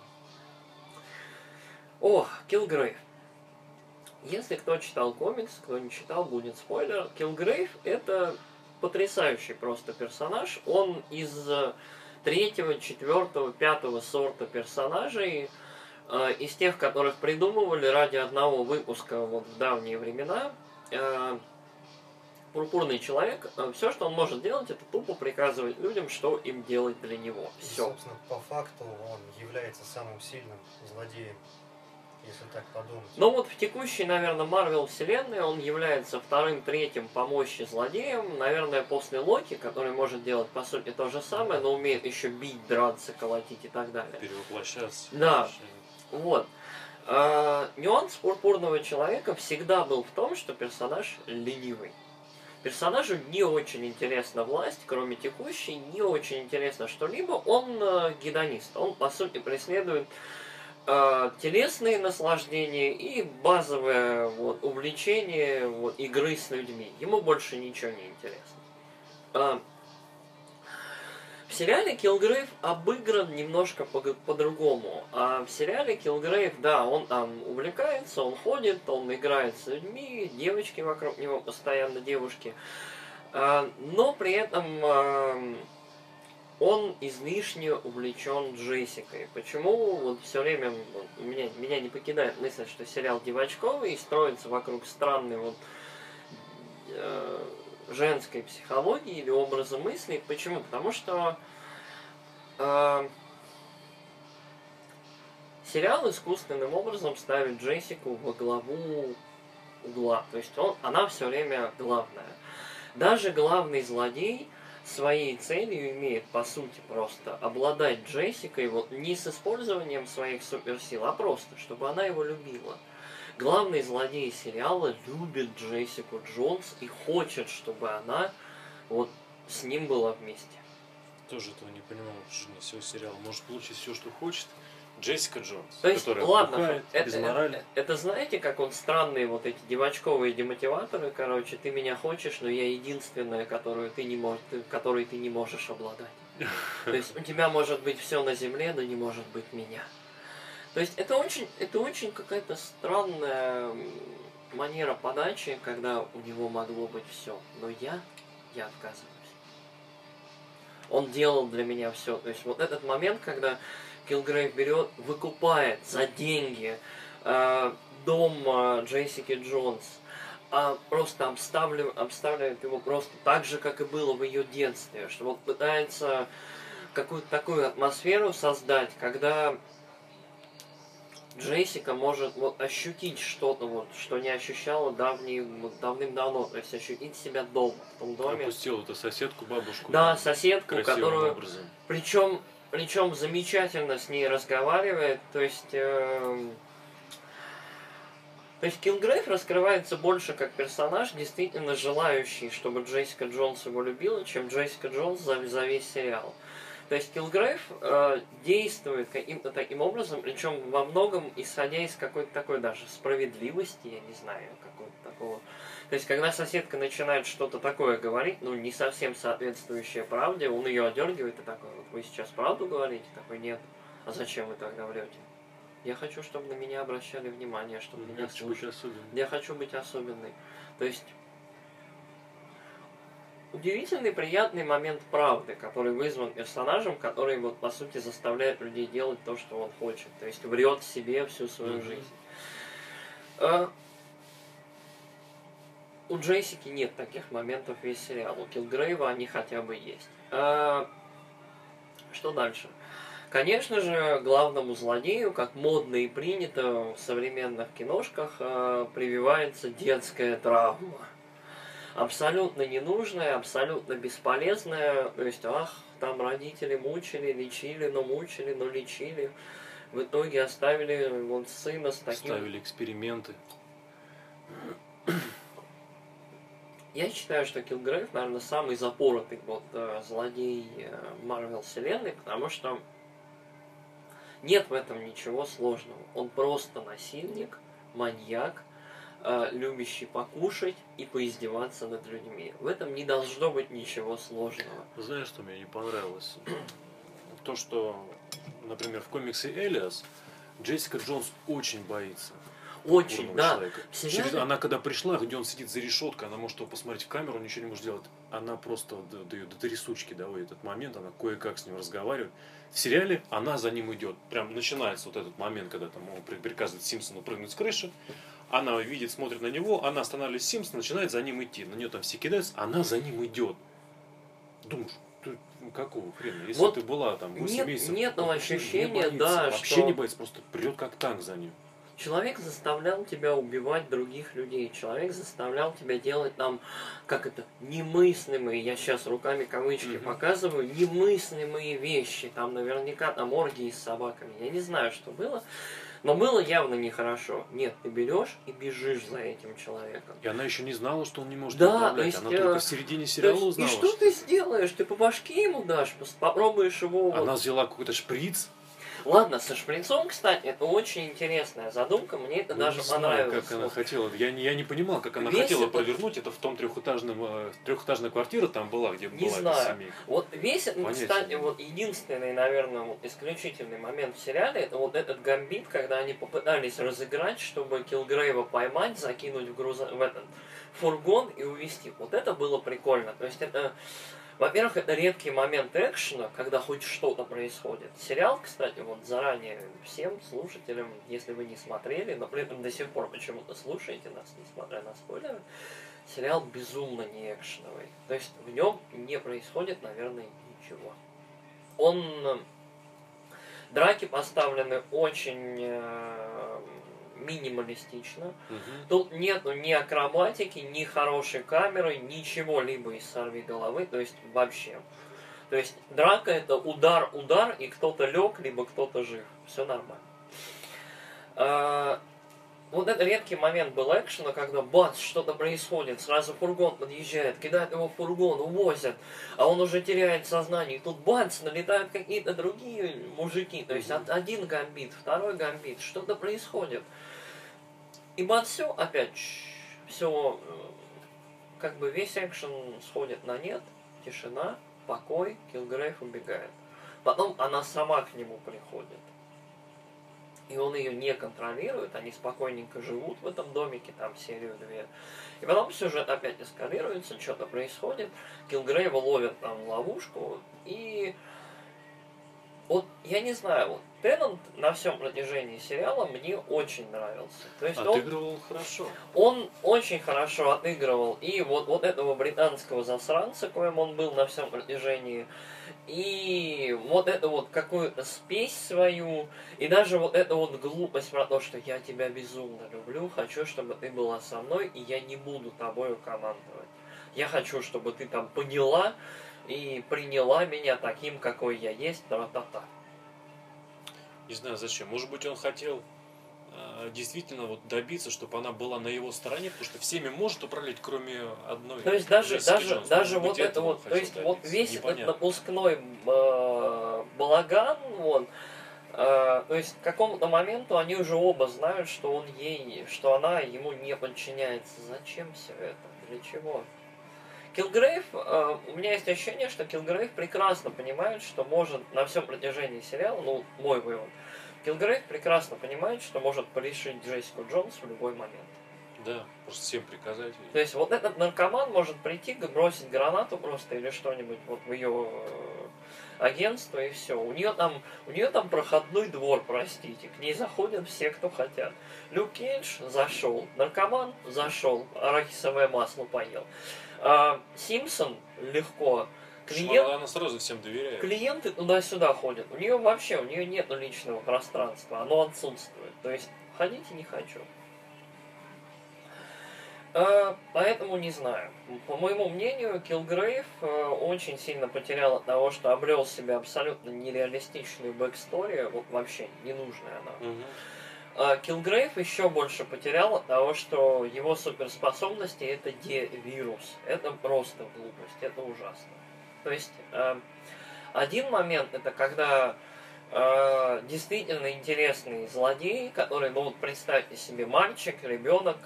О, Киллгрейв. Если кто читал комикс, кто не читал, будет спойлер. Киллгрейв это потрясающий просто персонаж. Он из третьего, четвертого, пятого сорта персонажей, э, из тех, которых придумывали ради одного выпуска вот в давние времена. Э, Пурпурный человек, э, все, что он может делать, это тупо приказывать людям, что им делать для него. И, Все. собственно, по факту он является самым сильным злодеем, если так подумать. Но вот в текущей, наверное, Марвел вселенной он является вторым, третьим по мощи злодеем. Наверное, после Локи, который может делать, по сути, то же самое, но умеет еще бить, драться, колотить и так далее. Перевоплощаться. Да. Вот. А, нюанс Пурпурного человека всегда был в том, что персонаж ленивый. Персонажу не очень интересна власть, кроме текущей, не очень интересно что-либо. Он э, гедонист. Он, по сути, преследует э, телесные наслаждения и базовое вот, увлечение вот, игры с людьми. Ему больше ничего не интересно. Э, в сериале Киллгрейв обыгран немножко по- по-другому. А в сериале Киллгрейв, да, он там увлекается, он ходит, он играет с людьми, девочки вокруг него, постоянно девушки. А, но при этом а, он излишне увлечен Джессикой. Почему? Вот все время вот, меня, меня не покидает мысль, что сериал девочковый и строится вокруг странной вот э, женской психологии или образа мысли. Почему? Потому что э, сериал искусственным образом ставит Джессику во главу угла. То есть он, она все время главная. Даже главный злодей своей целью имеет, по сути, просто обладать Джессикой вот не с использованием своих суперсил, а просто, чтобы она его любила. Главный злодей сериала любит Джессику Джонс и хочет, чтобы она вот с ним была вместе. Тоже этого не понимал в течение всего сериала. Может получить все, что хочет. Джессика Джонс, То есть, которая ладно, бухает, это, без это, морали. это знаете, как он странные вот эти девочковые демотиваторы, короче, ты меня хочешь, но я единственная, которую ты не можешь, которой ты не можешь обладать. То есть у тебя может быть все на земле, но не может быть меня. То есть это очень, это очень какая-то странная манера подачи, когда у него могло быть все, но я, я отказываюсь. Он делал для меня все. То есть вот этот момент, когда Киллгрейв берет, выкупает за деньги э, дом э, Джессики Джонс, а просто обставляет, обставляет его просто так же, как и было в ее детстве, что вот пытается какую-то такую атмосферу создать, когда Джессика может вот ощутить что-то, вот, что не ощущала давние, вот, давным-давно, то есть ощутить себя дома, в том доме. Пропустил эту соседку, бабушку. Да, соседку, которую, образом. причем, причем замечательно с ней разговаривает, то есть, э, то есть Киллгрейв раскрывается больше как персонаж, действительно желающий, чтобы Джессика Джонс его любила, чем Джессика Джонс за, за весь сериал. То есть Киллгрейв э, действует каким-то таким образом, причем во многом исходя из какой-то такой даже справедливости, я не знаю, какого-то такого. То есть когда соседка начинает что-то такое говорить, ну не совсем соответствующее правде, он ее одергивает и такой: вот вы сейчас правду говорите? Такой: нет. А зачем вы тогда врете? Я хочу, чтобы на меня обращали внимание, чтобы Я меня хочу быть слушали. особенным. Я хочу быть особенной. То есть удивительный, приятный момент правды, который вызван персонажем, который, вот, по сути, заставляет людей делать то, что он хочет. То есть врет себе всю свою Мгм. жизнь. А, у Джессики нет таких моментов весь сериал. У Киллгрейва они хотя бы есть. А, что дальше? Конечно же, главному злодею, как модно и принято в современных киношках, а, прививается детская травма. Абсолютно ненужная, абсолютно бесполезная. То есть, ах, там родители мучили, лечили, но мучили, но лечили. В итоге оставили вот сына с таким... Ставили эксперименты. Я считаю, что Киллгрейв, наверное, самый запоротый вот, э, злодей Марвел вселенной, потому что нет в этом ничего сложного. Он просто насильник, маньяк, э, любящий покушать и поиздеваться над людьми. В этом не должно быть ничего сложного. Знаешь, что мне не понравилось? То, что, например, в комиксе Элиас Джессика Джонс очень боится. Очень, Урного да. человека. В сериале- Через- Она когда пришла, где он сидит за решеткой, она может его посмотреть в камеру, ничего не может сделать. Она просто до, до, до трясучки доводит этот момент, она кое-как с ним разговаривает. В сериале она за ним идет. Прям начинается вот этот момент, когда там он при- приказывает Симпсону прыгнуть с крыши. Она видит, смотрит на него, она останавливает Симпсона, начинает за ним идти. На нее там все кидаются, она за ним идет. Думаешь, ты ну, какого хрена? Если Вот ты была там восемь нет- месяцев, нет то того вообще не ощущения, боится. да, Вообще что- не боится, просто прет как танк за ним. Человек заставлял тебя убивать других людей. Человек заставлял тебя делать там, как это, немыслимые, я сейчас руками кавычки Мгм. показываю, немыслимые вещи. Там наверняка там оргии с собаками. Я не знаю, что было. Но было явно нехорошо. Нет, ты берешь и бежишь за этим человеком. И она еще не знала, что он не может Да, управлять. то есть, Она э, только в середине То сериала есть, и узнала. что ты сделаешь? Ты по башке ему дашь? Пос- Попробуешь его... вот- Она взяла какой-то шприц. Ладно, со шприцом, кстати, это очень интересная задумка. Мне это Ну, даже не знаю, понравилось. как она Вот. хотела. Я не, я не понимал, как она Весь хотела этот- провернуть. Это в том трехэтажном, э, трехэтажная квартира там была, где Не была эта знаю. семейка. Вот весь этот, Понятия кстати, не имею. вот единственный, наверное, вот исключительный момент в сериале, это вот этот гамбит, когда они попытались разыграть, чтобы Киллгрейва поймать, закинуть в, грузо... в этот фургон и увезти. Вот это было прикольно. То есть это, во-первых, это редкий момент экшена, когда хоть что-то происходит. Сериал, кстати, вот заранее всем слушателям, если вы не смотрели, но при этом до сих пор почему-то слушаете нас, несмотря на спойлеры, сериал безумно не экшеновый. То есть в нем не происходит, наверное, ничего. Он... э, Драки поставлены очень э, минималистично. Мгм. Тут нету ни акробатики, ни хорошей камеры, ничего либо из сорви головы, то есть вообще. То есть драка это удар, удар, и кто-то лег, либо кто-то жив. Все нормально. А, вот это редкий момент был экшена, когда бац, что-то происходит, сразу фургон подъезжает, кидают его в фургон, увозят, а он уже теряет сознание, и тут бац, налетают какие-то другие мужики, то есть от- один гамбит, второй гамбит, что-то происходит. И бац, все, опять, все, как бы весь экшен сходит на нет, тишина, покой, Киллгрейв убегает. Потом она сама к нему приходит. И он ее не контролирует, они спокойненько живут в этом домике, там серию-две. И потом сюжет опять эскалируется, что-то происходит, Киллгрейва ловят там в ловушку, и вот, я не знаю, вот Теннант на всем протяжении сериала мне очень нравился. То есть он, Отыгрывал он хорошо. он очень хорошо отыгрывал и вот, вот этого британского засранца, коим он был на всем протяжении, и вот эту вот какую-то спесь свою, и даже вот эту вот глупость про то, что я тебя безумно люблю, хочу, чтобы ты была со мной, и я не буду тобою командовать. Я хочу, чтобы ты там поняла и приняла меня таким, какой я есть, тра-та-та. Не знаю зачем. Может быть, он хотел э, действительно вот добиться, чтобы она была на его стороне, потому что всеми может управлять, кроме одной. То есть даже, Джессики даже, Джонс. даже Может быть, вот это этого он вот, то хотел есть вот добиться. весь этот Непонятно. напускной э, балаган, вот, э, то есть к какому-то моменту они уже оба знают, что он ей, что она ему не подчиняется. Зачем все это? Для чего? Киллгрейв, э, у меня есть ощущение, что Киллгрейв прекрасно понимает, что может на всем протяжении сериала, ну, мой вывод, Киллгрейв прекрасно понимает, что может порешить Джессику Джонс в любой момент. Да, просто всем приказать. То есть вот этот наркоман может прийти, бросить гранату просто или что-нибудь вот в ее агентство, и все. У нее там, у нее там проходной двор, простите. К ней заходят все, кто хотят. Люк Кейдж зашел, наркоман зашел, арахисовое масло поел. А, Симпсон легко. Клиент, она сразу всем доверяет. Клиенты туда-сюда ходят. У нее вообще, у нее нет личного пространства, оно отсутствует. То есть ходите не хочу. Поэтому не знаю. По моему мнению, Киллгрейв очень сильно потерял от того, что обрел себе абсолютно нереалистичную бэкстори, вот вообще ненужная она. Угу. Киллгрейв еще больше потерял от того, что его суперспособности это де-вирус. Это просто глупость, это ужасно. То есть один момент это когда действительно интересный злодей, который, ну вот представьте себе, мальчик, ребенок,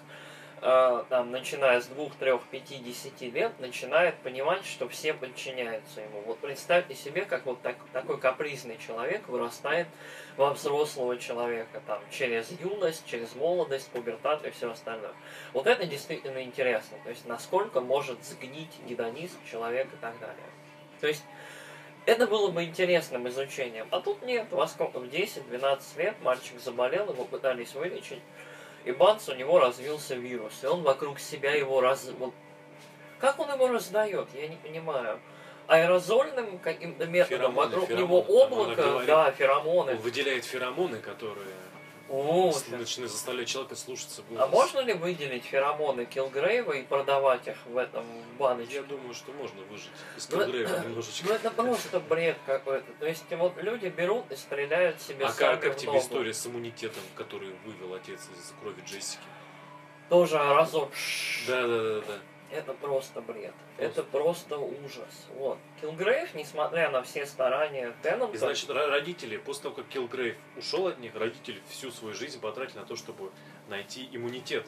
там, начиная с двух, трех, пяти, десяти лет, начинает понимать, что все подчиняются ему. Вот представьте себе, как вот так, такой капризный человек вырастает во взрослого человека, там, через юность, через молодость, пубертат и все остальное. Вот это действительно интересно. То есть, насколько может сгнить гедонизм человека и так далее. То есть, это было бы интересным изучением. А тут нет, во сколько, в десять-двенадцать лет мальчик заболел, его пытались вылечить. И бац, у него развился вирус, и он вокруг себя его раз... Вот... Как он его раздает, я не понимаю. Аэрозольным каким-то методом, феромоны, вокруг феромоны. него облако, говорит, да, феромоны. Он выделяет феромоны, которые О, начинают заставлять человека слушаться голос. А можно ли выделить феромоны Киллгрейва и продавать их в этом баночке? Я думаю, что можно выжить из Киллгрейва ну, немножечко. Ну это просто бред какой-то. То есть вот люди берут и стреляют себе а сами как, как в тебе ногу. история с иммунитетом, который вывел отец из крови Джессики? Тоже разок. Да, да, да, да. Это просто бред. Просто. Это просто ужас. Вот. Киллгрейв, несмотря на все старания Теннанта... И значит, родители, после того, как Киллгрейв ушел от них, родители всю свою жизнь потратили на то, чтобы найти иммунитет.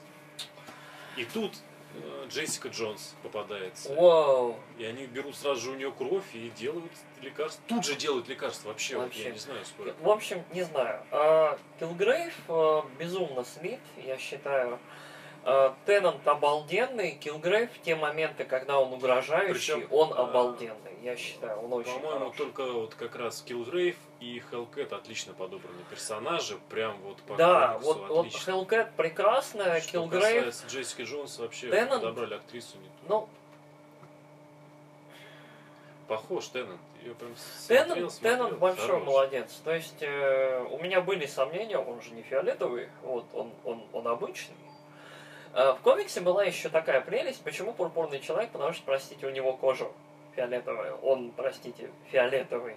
И тут э, Джессика Джонс попадается. Вау. И они берут сразу же у нее кровь и делают лекарства. Тут же делают лекарства вообще. Вообще. Вот, я не знаю, сколько. В общем, не знаю. А, Киллгрейв а, безумно слит, я считаю. Теннант обалденный, Киллгрейв в те моменты, когда он угрожающий, Причем, он а, обалденный, я считаю, он очень По-моему, хороший. только вот как раз Киллгрейв и Хелкэт отлично подобраны персонажи, прям вот по Да, комиксу вот, вот отлично. Хелкэт прекрасная, Что Киллгрейв... касается Джессики Джонс, вообще Теннант, подобрали актрису не ту. Ну, Похож Теннант. Я прям Теннант, смотрел, смотрел, Теннант большой хорош. молодец. То есть э, у меня были сомнения, он же не фиолетовый, вот он, он, он обычный. В комиксе была еще такая прелесть, почему пурпурный человек, потому что, простите, у него кожа фиолетовая, он, простите, фиолетовый.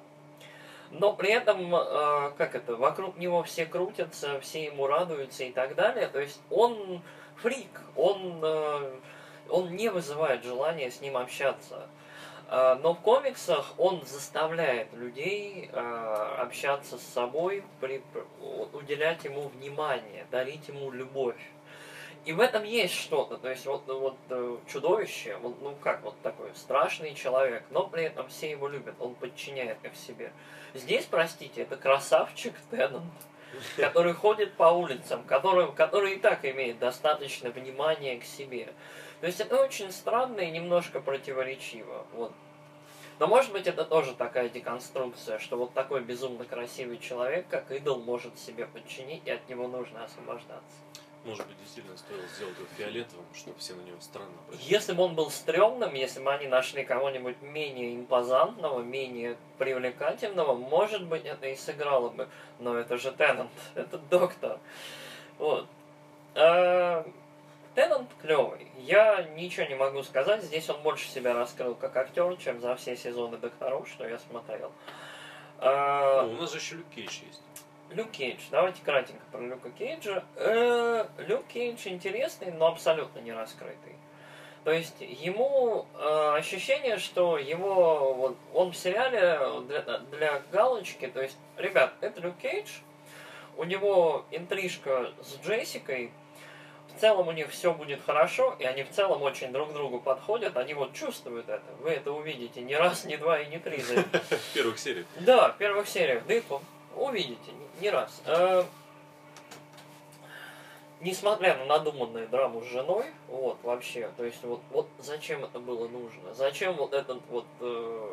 Но при этом, как это, вокруг него все крутятся, все ему радуются и так далее, то есть он фрик, он, он не вызывает желания с ним общаться. Но в комиксах он заставляет людей общаться с собой, уделять ему внимание, дарить ему любовь. И в этом есть что-то, то есть вот, вот чудовище, вот, ну как вот такой страшный человек, но при этом все его любят, он подчиняет их себе. Здесь, простите, это красавчик Теннант, который ходит по улицам, который, который и так имеет достаточно внимания к себе. То есть это очень странно и немножко противоречиво. Вот. Но может быть это тоже такая деконструкция, что вот такой безумно красивый человек, как идол, может себе подчинить, и от него нужно освобождаться. Может быть, действительно стоило сделать его фиолетовым, чтобы все на него странно обращались. Если бы он был стрёмным, если бы они нашли кого-нибудь менее импозантного, менее привлекательного, может быть, это и сыграло бы. Но это же Теннант, это доктор. Вот. А, Теннант клевый. Я ничего не могу сказать. Здесь он больше себя раскрыл как актер, чем за все сезоны докторов, что я смотрел. А, ну, у нас же еще Люк Кейдж есть. Люк Кейдж. Давайте кратенько про Люка Кейджа. Э, Люк Кейдж интересный, но абсолютно не раскрытый. То есть ему э, ощущение, что его вот, он в сериале для, для галочки, то есть, ребят, это Люк Кейдж, у него интрижка с Джессикой, в целом у них все будет хорошо, и они в целом очень друг к другу подходят, они вот чувствуют это. Вы это увидите не раз, не два и не три. В первых сериях. Да, в первых сериях. Да и то. Увидите, не раз. несмотря на надуманную драму с женой, вот, вообще, то есть, вот, вот зачем это было нужно? Зачем вот этот вот... Э...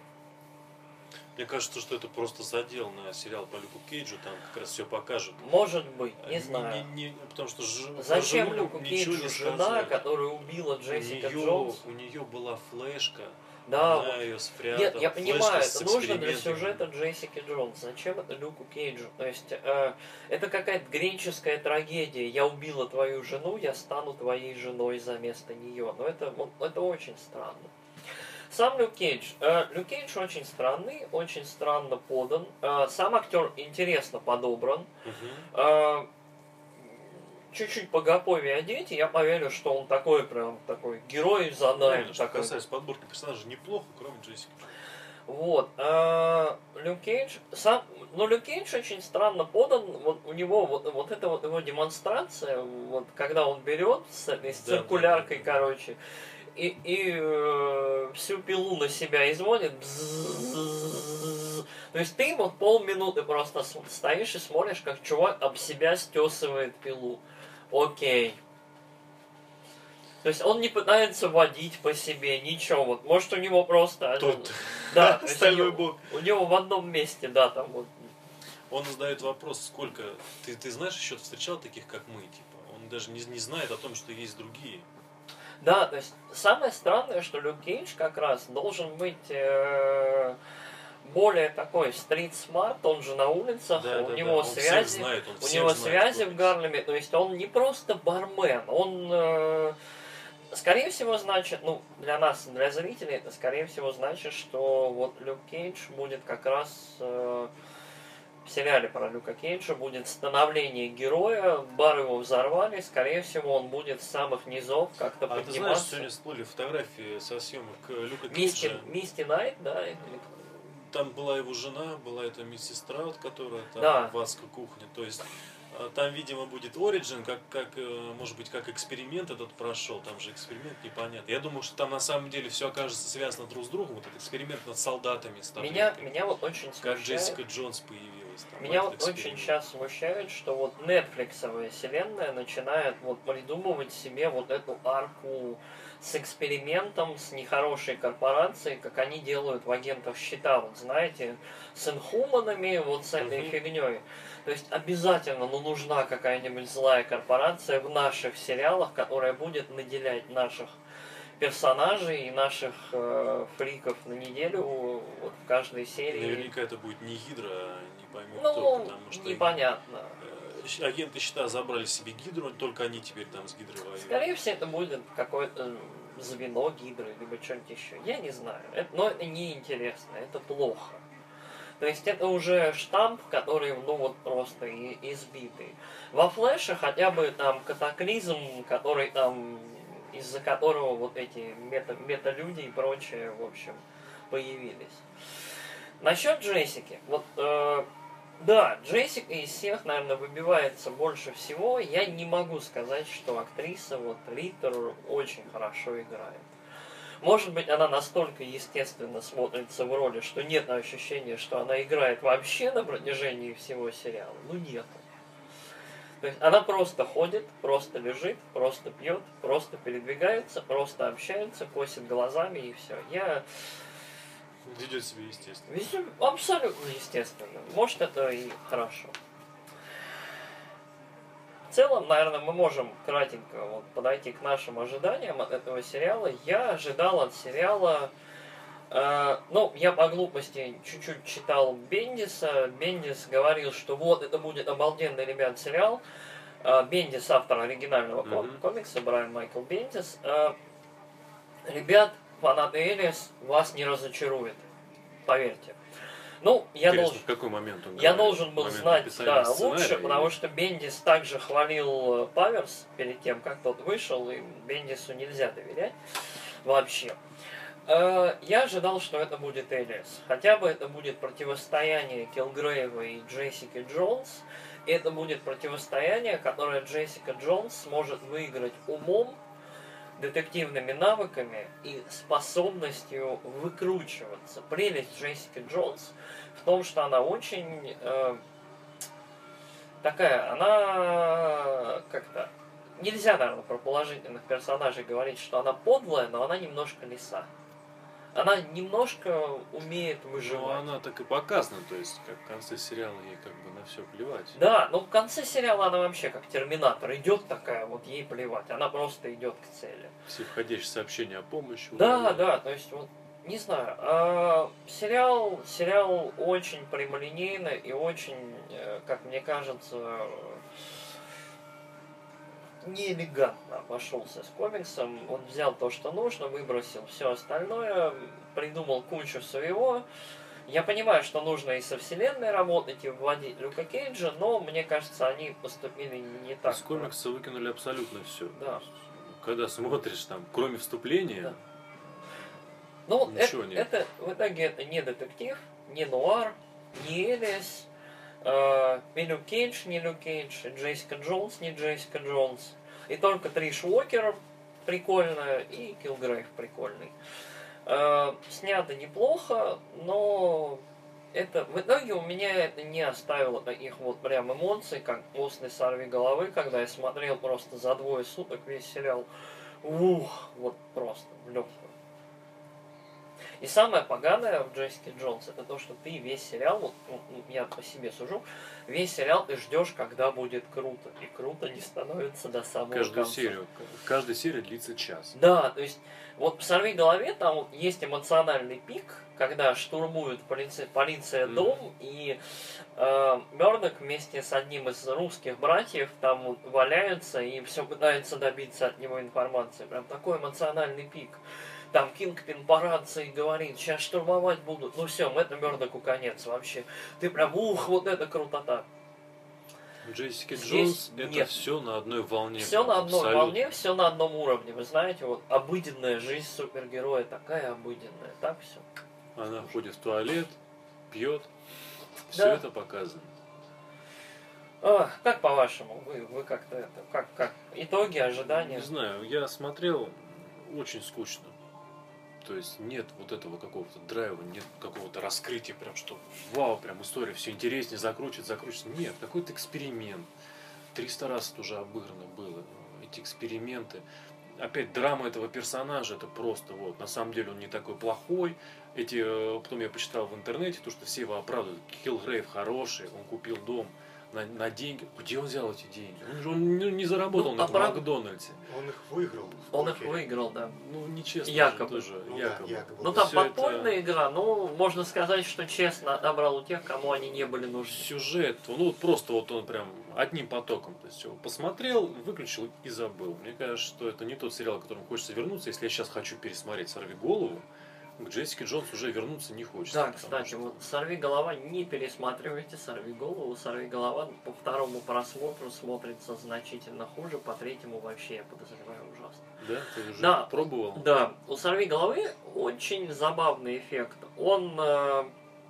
Мне кажется, что это просто задел на сериал по Люку Кейджу, там как раз все покажут. Может быть, не Не- знаю. не- не- потому что ж- про Зачем жену Люку ничего Кейджу не жена, сказали. которая убила У Джессика нее, Джонс? у нее была флешка, Да, она вот. ее спрятала. Нет, я флешка понимаю, с это нужно для экспериментами. сюжета Джессики Джонс. Зачем это Люку Кейджу? То есть, э, это какая-то греческая трагедия. Я убила твою жену, я стану твоей женой за место нее. Но это, вот, это очень странно. Сам Люк Кейдж. Э, Люк Кейдж очень странный, очень странно подан. Э, сам актер интересно подобран. Мгм. Э, чуть-чуть погоповее одеть, и я поверю, что он такой прям такой герой за нами. Реально, что такой. касается подборки персонажей, неплохо, кроме Джессики. Вот. А, Люк Кейдж, сам, ну, Люк Кейдж очень странно подан, вот у него вот, вот эта вот его демонстрация, вот когда он берет с этой с Да, циркуляркой, да, да, да. короче, и, и э, всю пилу на себя изводит. Бззззз. То есть ты вот полминуты просто с- стоишь и смотришь, как чувак об себя стесывает пилу. Окей. То есть он не пытается водить по себе, ничего. Вот, может, у него просто... Тот Да, то есть у стальной него- бок. у него в одном месте, да, там вот. Он задает вопрос, сколько... Ты, ты знаешь, еще встречал таких, как мы, типа? Он даже не, не знает о том, что есть другие. Да, то есть самое странное, что Люк Кейдж как раз должен быть э, более такой стрит-смарт, он же на улицах, Да, у да, него да. Он всех связи, знает, он у всех него знает, связи кто в Гарлеме, то есть он не просто бармен, он, э, скорее всего, значит, ну, для нас, для зрителей, это, скорее всего, значит, что вот Люк Кейдж будет как раз... э, в сериале про Люка Кейджа будет становление героя, бар его взорвали, скорее всего, он будет с самых низов как-то А ты знаешь, подниматься. сегодня всплыли фотографии со съемок Люка Мисти, Кейджа. Мисти Найт, да? или- Там была его жена, была эта миссис Траут, которая там Да. в адской кухне. То есть а, там, видимо, будет Origin, как, как, э, может быть, как эксперимент этот прошел. Там же эксперимент непонятно. Я думаю, что там на самом деле все окажется связано друг с другом. Вот этот эксперимент над солдатами с Меня, таблетками. меня вот очень Как смущает. Джессика Джонс появилась. Там, Меня этот вот очень эксперимент. сейчас смущает, что вот Netflixовая вселенная начинает вот придумывать себе вот эту арку с экспериментом, с нехорошей корпорацией, как они делают в агентах щита, вот знаете, с инхуманами, вот с этой Мгм. фигней. То есть обязательно, ну, нужна какая-нибудь злая корпорация в наших сериалах, которая будет наделять наших персонажей и наших э, фриков на неделю вот в каждой серии. Наверняка это будет не Гидра, а не пойму Ну, кто, потому что непонятно. э, агенты щита забрали себе Гидру, только они теперь там с Гидрой воюют. Скорее всего, это будет какое-то звено Гидры, либо что-нибудь еще. Я не знаю. Это, но это неинтересно, это плохо. То есть это уже штамп, который, ну вот просто и, избитый. Во Флэше хотя бы там катаклизм, который там, из-за которого вот эти мета, мета-люди и прочее, в общем, появились. Насчет Джессики. Вот, э, да, Джессика из всех, наверное, выбивается больше всего. Я не могу сказать, что актриса, вот, Риттер, очень хорошо играет. Может быть, она настолько естественно смотрится в роли, что нет ощущения, что она играет вообще на протяжении всего сериала. Ну, нет. То есть она просто ходит, просто лежит, просто пьет, просто передвигается, просто общается, косит глазами и все. Я Ведет себя естественно. вижу абсолютно естественно. Может, это и хорошо. В целом, наверное, мы можем кратенько вот подойти к нашим ожиданиям от этого сериала. Я ожидал от сериала... Э, ну, я по глупости чуть-чуть читал Бендиса. Бендис говорил, что вот, это будет обалденный, ребят, сериал. Э, Бендис, автор оригинального Мгм. комикса, Брайан Майкл Бендис. Э, ребят, фанаты Элис, вас не разочарует. Поверьте. Ну, я Интересно, должен... в какой момент он Я говорит? должен был Момент знать, написания да, сценария лучше, или- потому что Бендис также хвалил Паверс перед тем, как тот вышел, и Бендису нельзя доверять вообще. Э, Я ожидал, что это будет Элиас. Хотя бы это будет противостояние Килгрейва и Джессики Джонс. И это будет противостояние, которое Джессика Джонс сможет выиграть умом, детективными навыками и способностью выкручиваться. Прелесть Джессики Джонс в том, что она очень э, такая, она как-то... Нельзя, наверное, про положительных персонажей говорить, что она подлая, но она немножко лиса. Она немножко умеет выживать. Ну, она так и показана, то есть, как в конце сериала ей как бы на все плевать. Да, но в конце сериала она вообще как Терминатор идет такая, вот ей плевать, она просто идет к цели. Все входящие сообщения о помощи. Да, уже, да, то есть вот, не знаю, а, сериал, сериал очень прямолинейный и очень, э, как мне кажется, неэлегантно обошелся с комиксом. Он взял то, что нужно, выбросил все остальное, придумал кучу своего. Я понимаю, что нужно и со вселенной работать, и вводить Люка Кейджа, но мне кажется, они поступили не так. Из комикса выкинули абсолютно все. Да. Когда смотришь там, кроме вступления, Да. Ну, ничего это, нет. это в итоге это не детектив, не нуар, не Элис, э, не Люк Кейдж, не Люк Кейдж, и Джессика Джонс, не Джессика Джонс. И только Триш Уокер прикольная, и Киллгрейв прикольный. Э, снято неплохо, но это в итоге у меня это не оставило таких вот прям эмоций, как после «Сорви головы», когда я смотрел просто за двое суток весь сериал. Ух, вот просто в легкую. И самое поганое в Джессике Джонс это то, что ты весь сериал, вот ну, я по себе сужу, весь сериал ты ждешь, когда будет круто. И круто не становится до самого каждую конца. серию. Каждая серия длится час. Да, то есть вот в «Сорви голове» там вот есть эмоциональный пик, когда штурмует полиция, полиция Мгм. дом, и э, Мёрдок вместе с одним из русских братьев там вот валяются и все пытаются добиться от него информации. Прям такой эмоциональный пик. Там Кингпин по рации говорит, сейчас штурмовать будут. Ну все, это Мёрдоку конец вообще. Ты прям, ух, вот это крутота. В Джессике Здесь Джонс это нет. все на одной волне. Все на одной абсолютно. волне, все на одном уровне. Вы знаете, вот обыденная жизнь супергероя такая обыденная. Так все. Она ходит в туалет, пьет. Все Да. это показано. А, как по-вашему? Вы, вы как-то это, как, как? Итоги, ожидания? Не знаю, я смотрел, очень скучно. То есть нет вот этого какого-то драйва, нет какого-то раскрытия, прям что вау, прям история все интереснее, закручивает, закручивается. Нет, какой-то эксперимент. триста раз это уже обыграно было, эти эксперименты. Опять драма этого персонажа, это просто вот, на самом деле он не такой плохой. Эти, э, потом я почитал в интернете, то, что все его оправдывают. Киллгрейв хороший, он купил дом на, на деньги. Где он взял эти деньги? Он же он не, не заработал Ну, на оправ- Макдональдсе. Он их выиграл. в Он их покере. выиграл, да. Ну, нечестно Якобы. же тоже. Ну да, якобы. якобы. Ну там Всё подпольная это- игра, ну можно сказать, что честно отобрал у тех, кому они не были нужны. Сюжет, ну вот просто вот он прям одним потоком, то есть его посмотрел, выключил и забыл. Мне кажется, что это не тот сериал, к которому хочется вернуться. Если я сейчас хочу пересмотреть «Сорви голову», к Джессике Джонс уже вернуться не хочется. Да, потому кстати, что- вот «Сорви голова» не пересматривайте «Сорви голову». «Сорви голова» по второму просмотру смотрится значительно хуже, по третьему вообще, я подозреваю, ужасно. Да, ты уже Да. пробовал? Да, у «Сорви головы» очень забавный эффект. Он... э,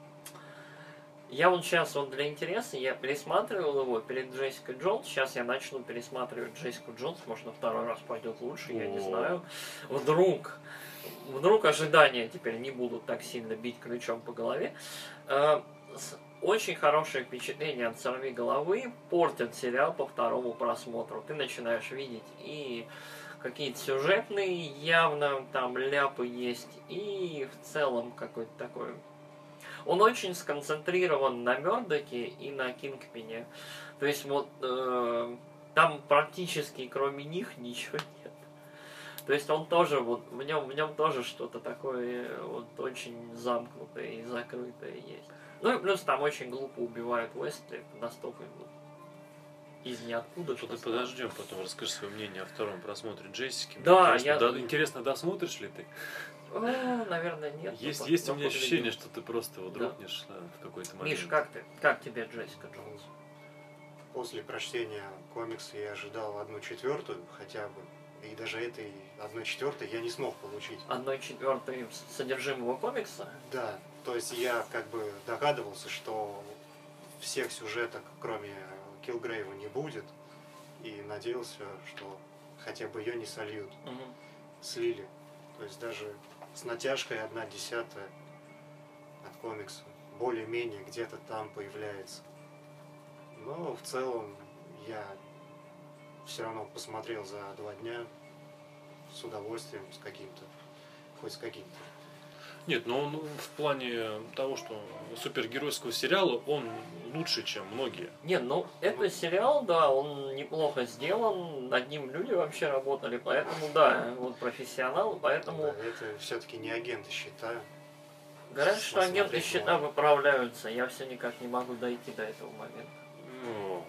Я вот сейчас, вот для интереса, я пересматривал его перед Джессикой Джонс. Сейчас я начну пересматривать Джессику Джонс. Может, на второй раз пойдет лучше, я не О. знаю. Вдруг, вдруг ожидания теперь не будут так сильно бить ключом по голове. Э, с- Очень хорошее впечатление от «Сорви головы» портят сериал по второму просмотру. Ты начинаешь видеть и какие-то сюжетные явно там ляпы есть, и в целом какой-то такой... Он очень сконцентрирован на Мёрдоке и на Кингпине. То есть вот э, там практически кроме них ничего нет. То есть он тоже вот в нем в нем тоже что-то такое вот очень замкнутое и закрытое есть. Ну и плюс там очень глупо убивают Уэсли настолько вот, из ниоткуда. что Под- странно. Подождем, потом расскажи свое мнение о втором просмотре Джессики. Мне Да, интересно, я- да- интересно, досмотришь ли ты? О, наверное, нет. Есть, но есть по- у меня но ощущение, поглядим. что ты просто вот Да. дрогнешь да, в какой-то момент. Миш, как ты? Как тебе Джессика Джонс? После прочтения комикса я ожидал одну четвертую хотя бы. И даже этой одной четвертой я не смог получить. Одной четвертой содержимого комикса? Да, то есть я как бы догадывался, что всех сюжеток, кроме Киллгрейва, не будет. И надеялся, что хотя бы ее не сольют. Мгм. Слили. То есть даже с натяжкой одна десятая от комикса более-менее где-то там появляется. Но в целом я все равно посмотрел за два дня с удовольствием, с каким-то, хоть с каким-то. Нет, но он в плане того, что супергеройского сериала, он лучше, чем многие. Не, ну это сериал, да, он неплохо сделан, над ним люди вообще работали, поэтому да, вот профессионал, поэтому... Да, это все-таки не агенты щита. Говорят, что агенты Посмотреть щита можно. выправляются, я все никак не могу дойти до этого момента. Ну,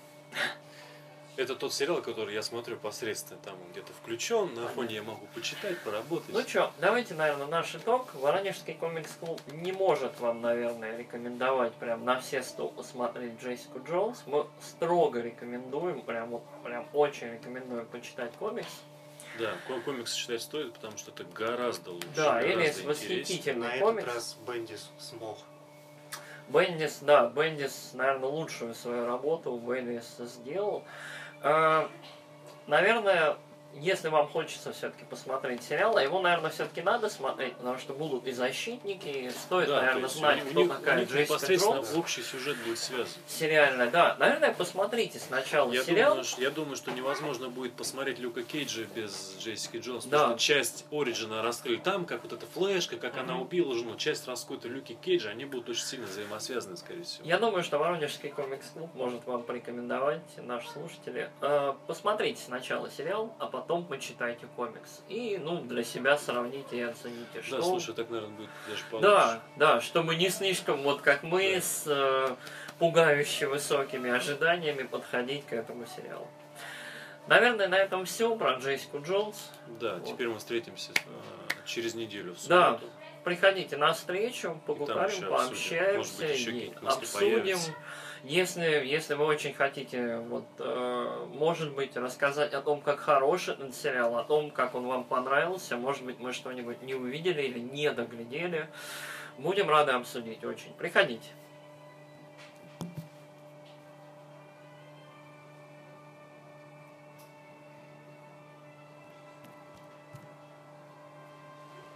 это тот сериал, который я смотрю посредственно, там он где-то включен, на фоне я могу почитать, поработать. Ну что, давайте, наверное, наш итог. Воронежский комикс-клуб не может вам, наверное, рекомендовать прям на все сто посмотреть Джессику Джонс. Мы строго рекомендуем, прям вот, прям очень рекомендуем почитать комикс. Да, ко- комикс читать стоит, потому что это гораздо лучше. Да, гораздо Элис интереснее. восхитительный На комикс. этот раз Бендис смог. Бендис, да, Бендис, наверное, лучшую свою работу Бендис сделал. А, наверное, если вам хочется все-таки посмотреть сериал, а его, наверное, все-таки надо смотреть, потому что будут и защитники, и стоит, Да, то наверное, есть знать, у них- кто у них, такая у них Джессика непосредственно Джонс. общий сюжет будет связан. Сериальная, да. Наверное, посмотрите сначала Я сериал. думаю, что, я думаю, что невозможно будет посмотреть Люка Кейджа без Джессики Джонс, Да. потому что часть Ориджина раскрыли там, как вот эта флешка, как она Мгм. убила жену, часть раскрыта Люки Кейджа, они будут очень сильно взаимосвязаны, скорее всего. Я думаю, что Воронежский комикс-клуб может вам порекомендовать, наши слушатели. Э, Посмотрите сначала сериал, а потом почитайте комикс. И, ну, для себя сравните и оцените, что... Да, слушай, так, наверное, будет даже получше. Да, да, чтобы не слишком, вот как мы, Да. с э, пугающе высокими ожиданиями подходить к этому сериалу. Наверное, на этом все про Джессику Джонс. Да, Вот. теперь мы встретимся э, через неделю в Да. субботу. Приходите на встречу, еще погукарим, обсудим. пообщаемся, Может быть, еще и какие-то мысли обсудим. появятся. Если, если вы очень хотите, вот, э, может быть, рассказать о том, как хорош этот сериал, о том, как он вам понравился, может быть, мы что-нибудь не увидели или не доглядели, будем рады обсудить очень. Приходите.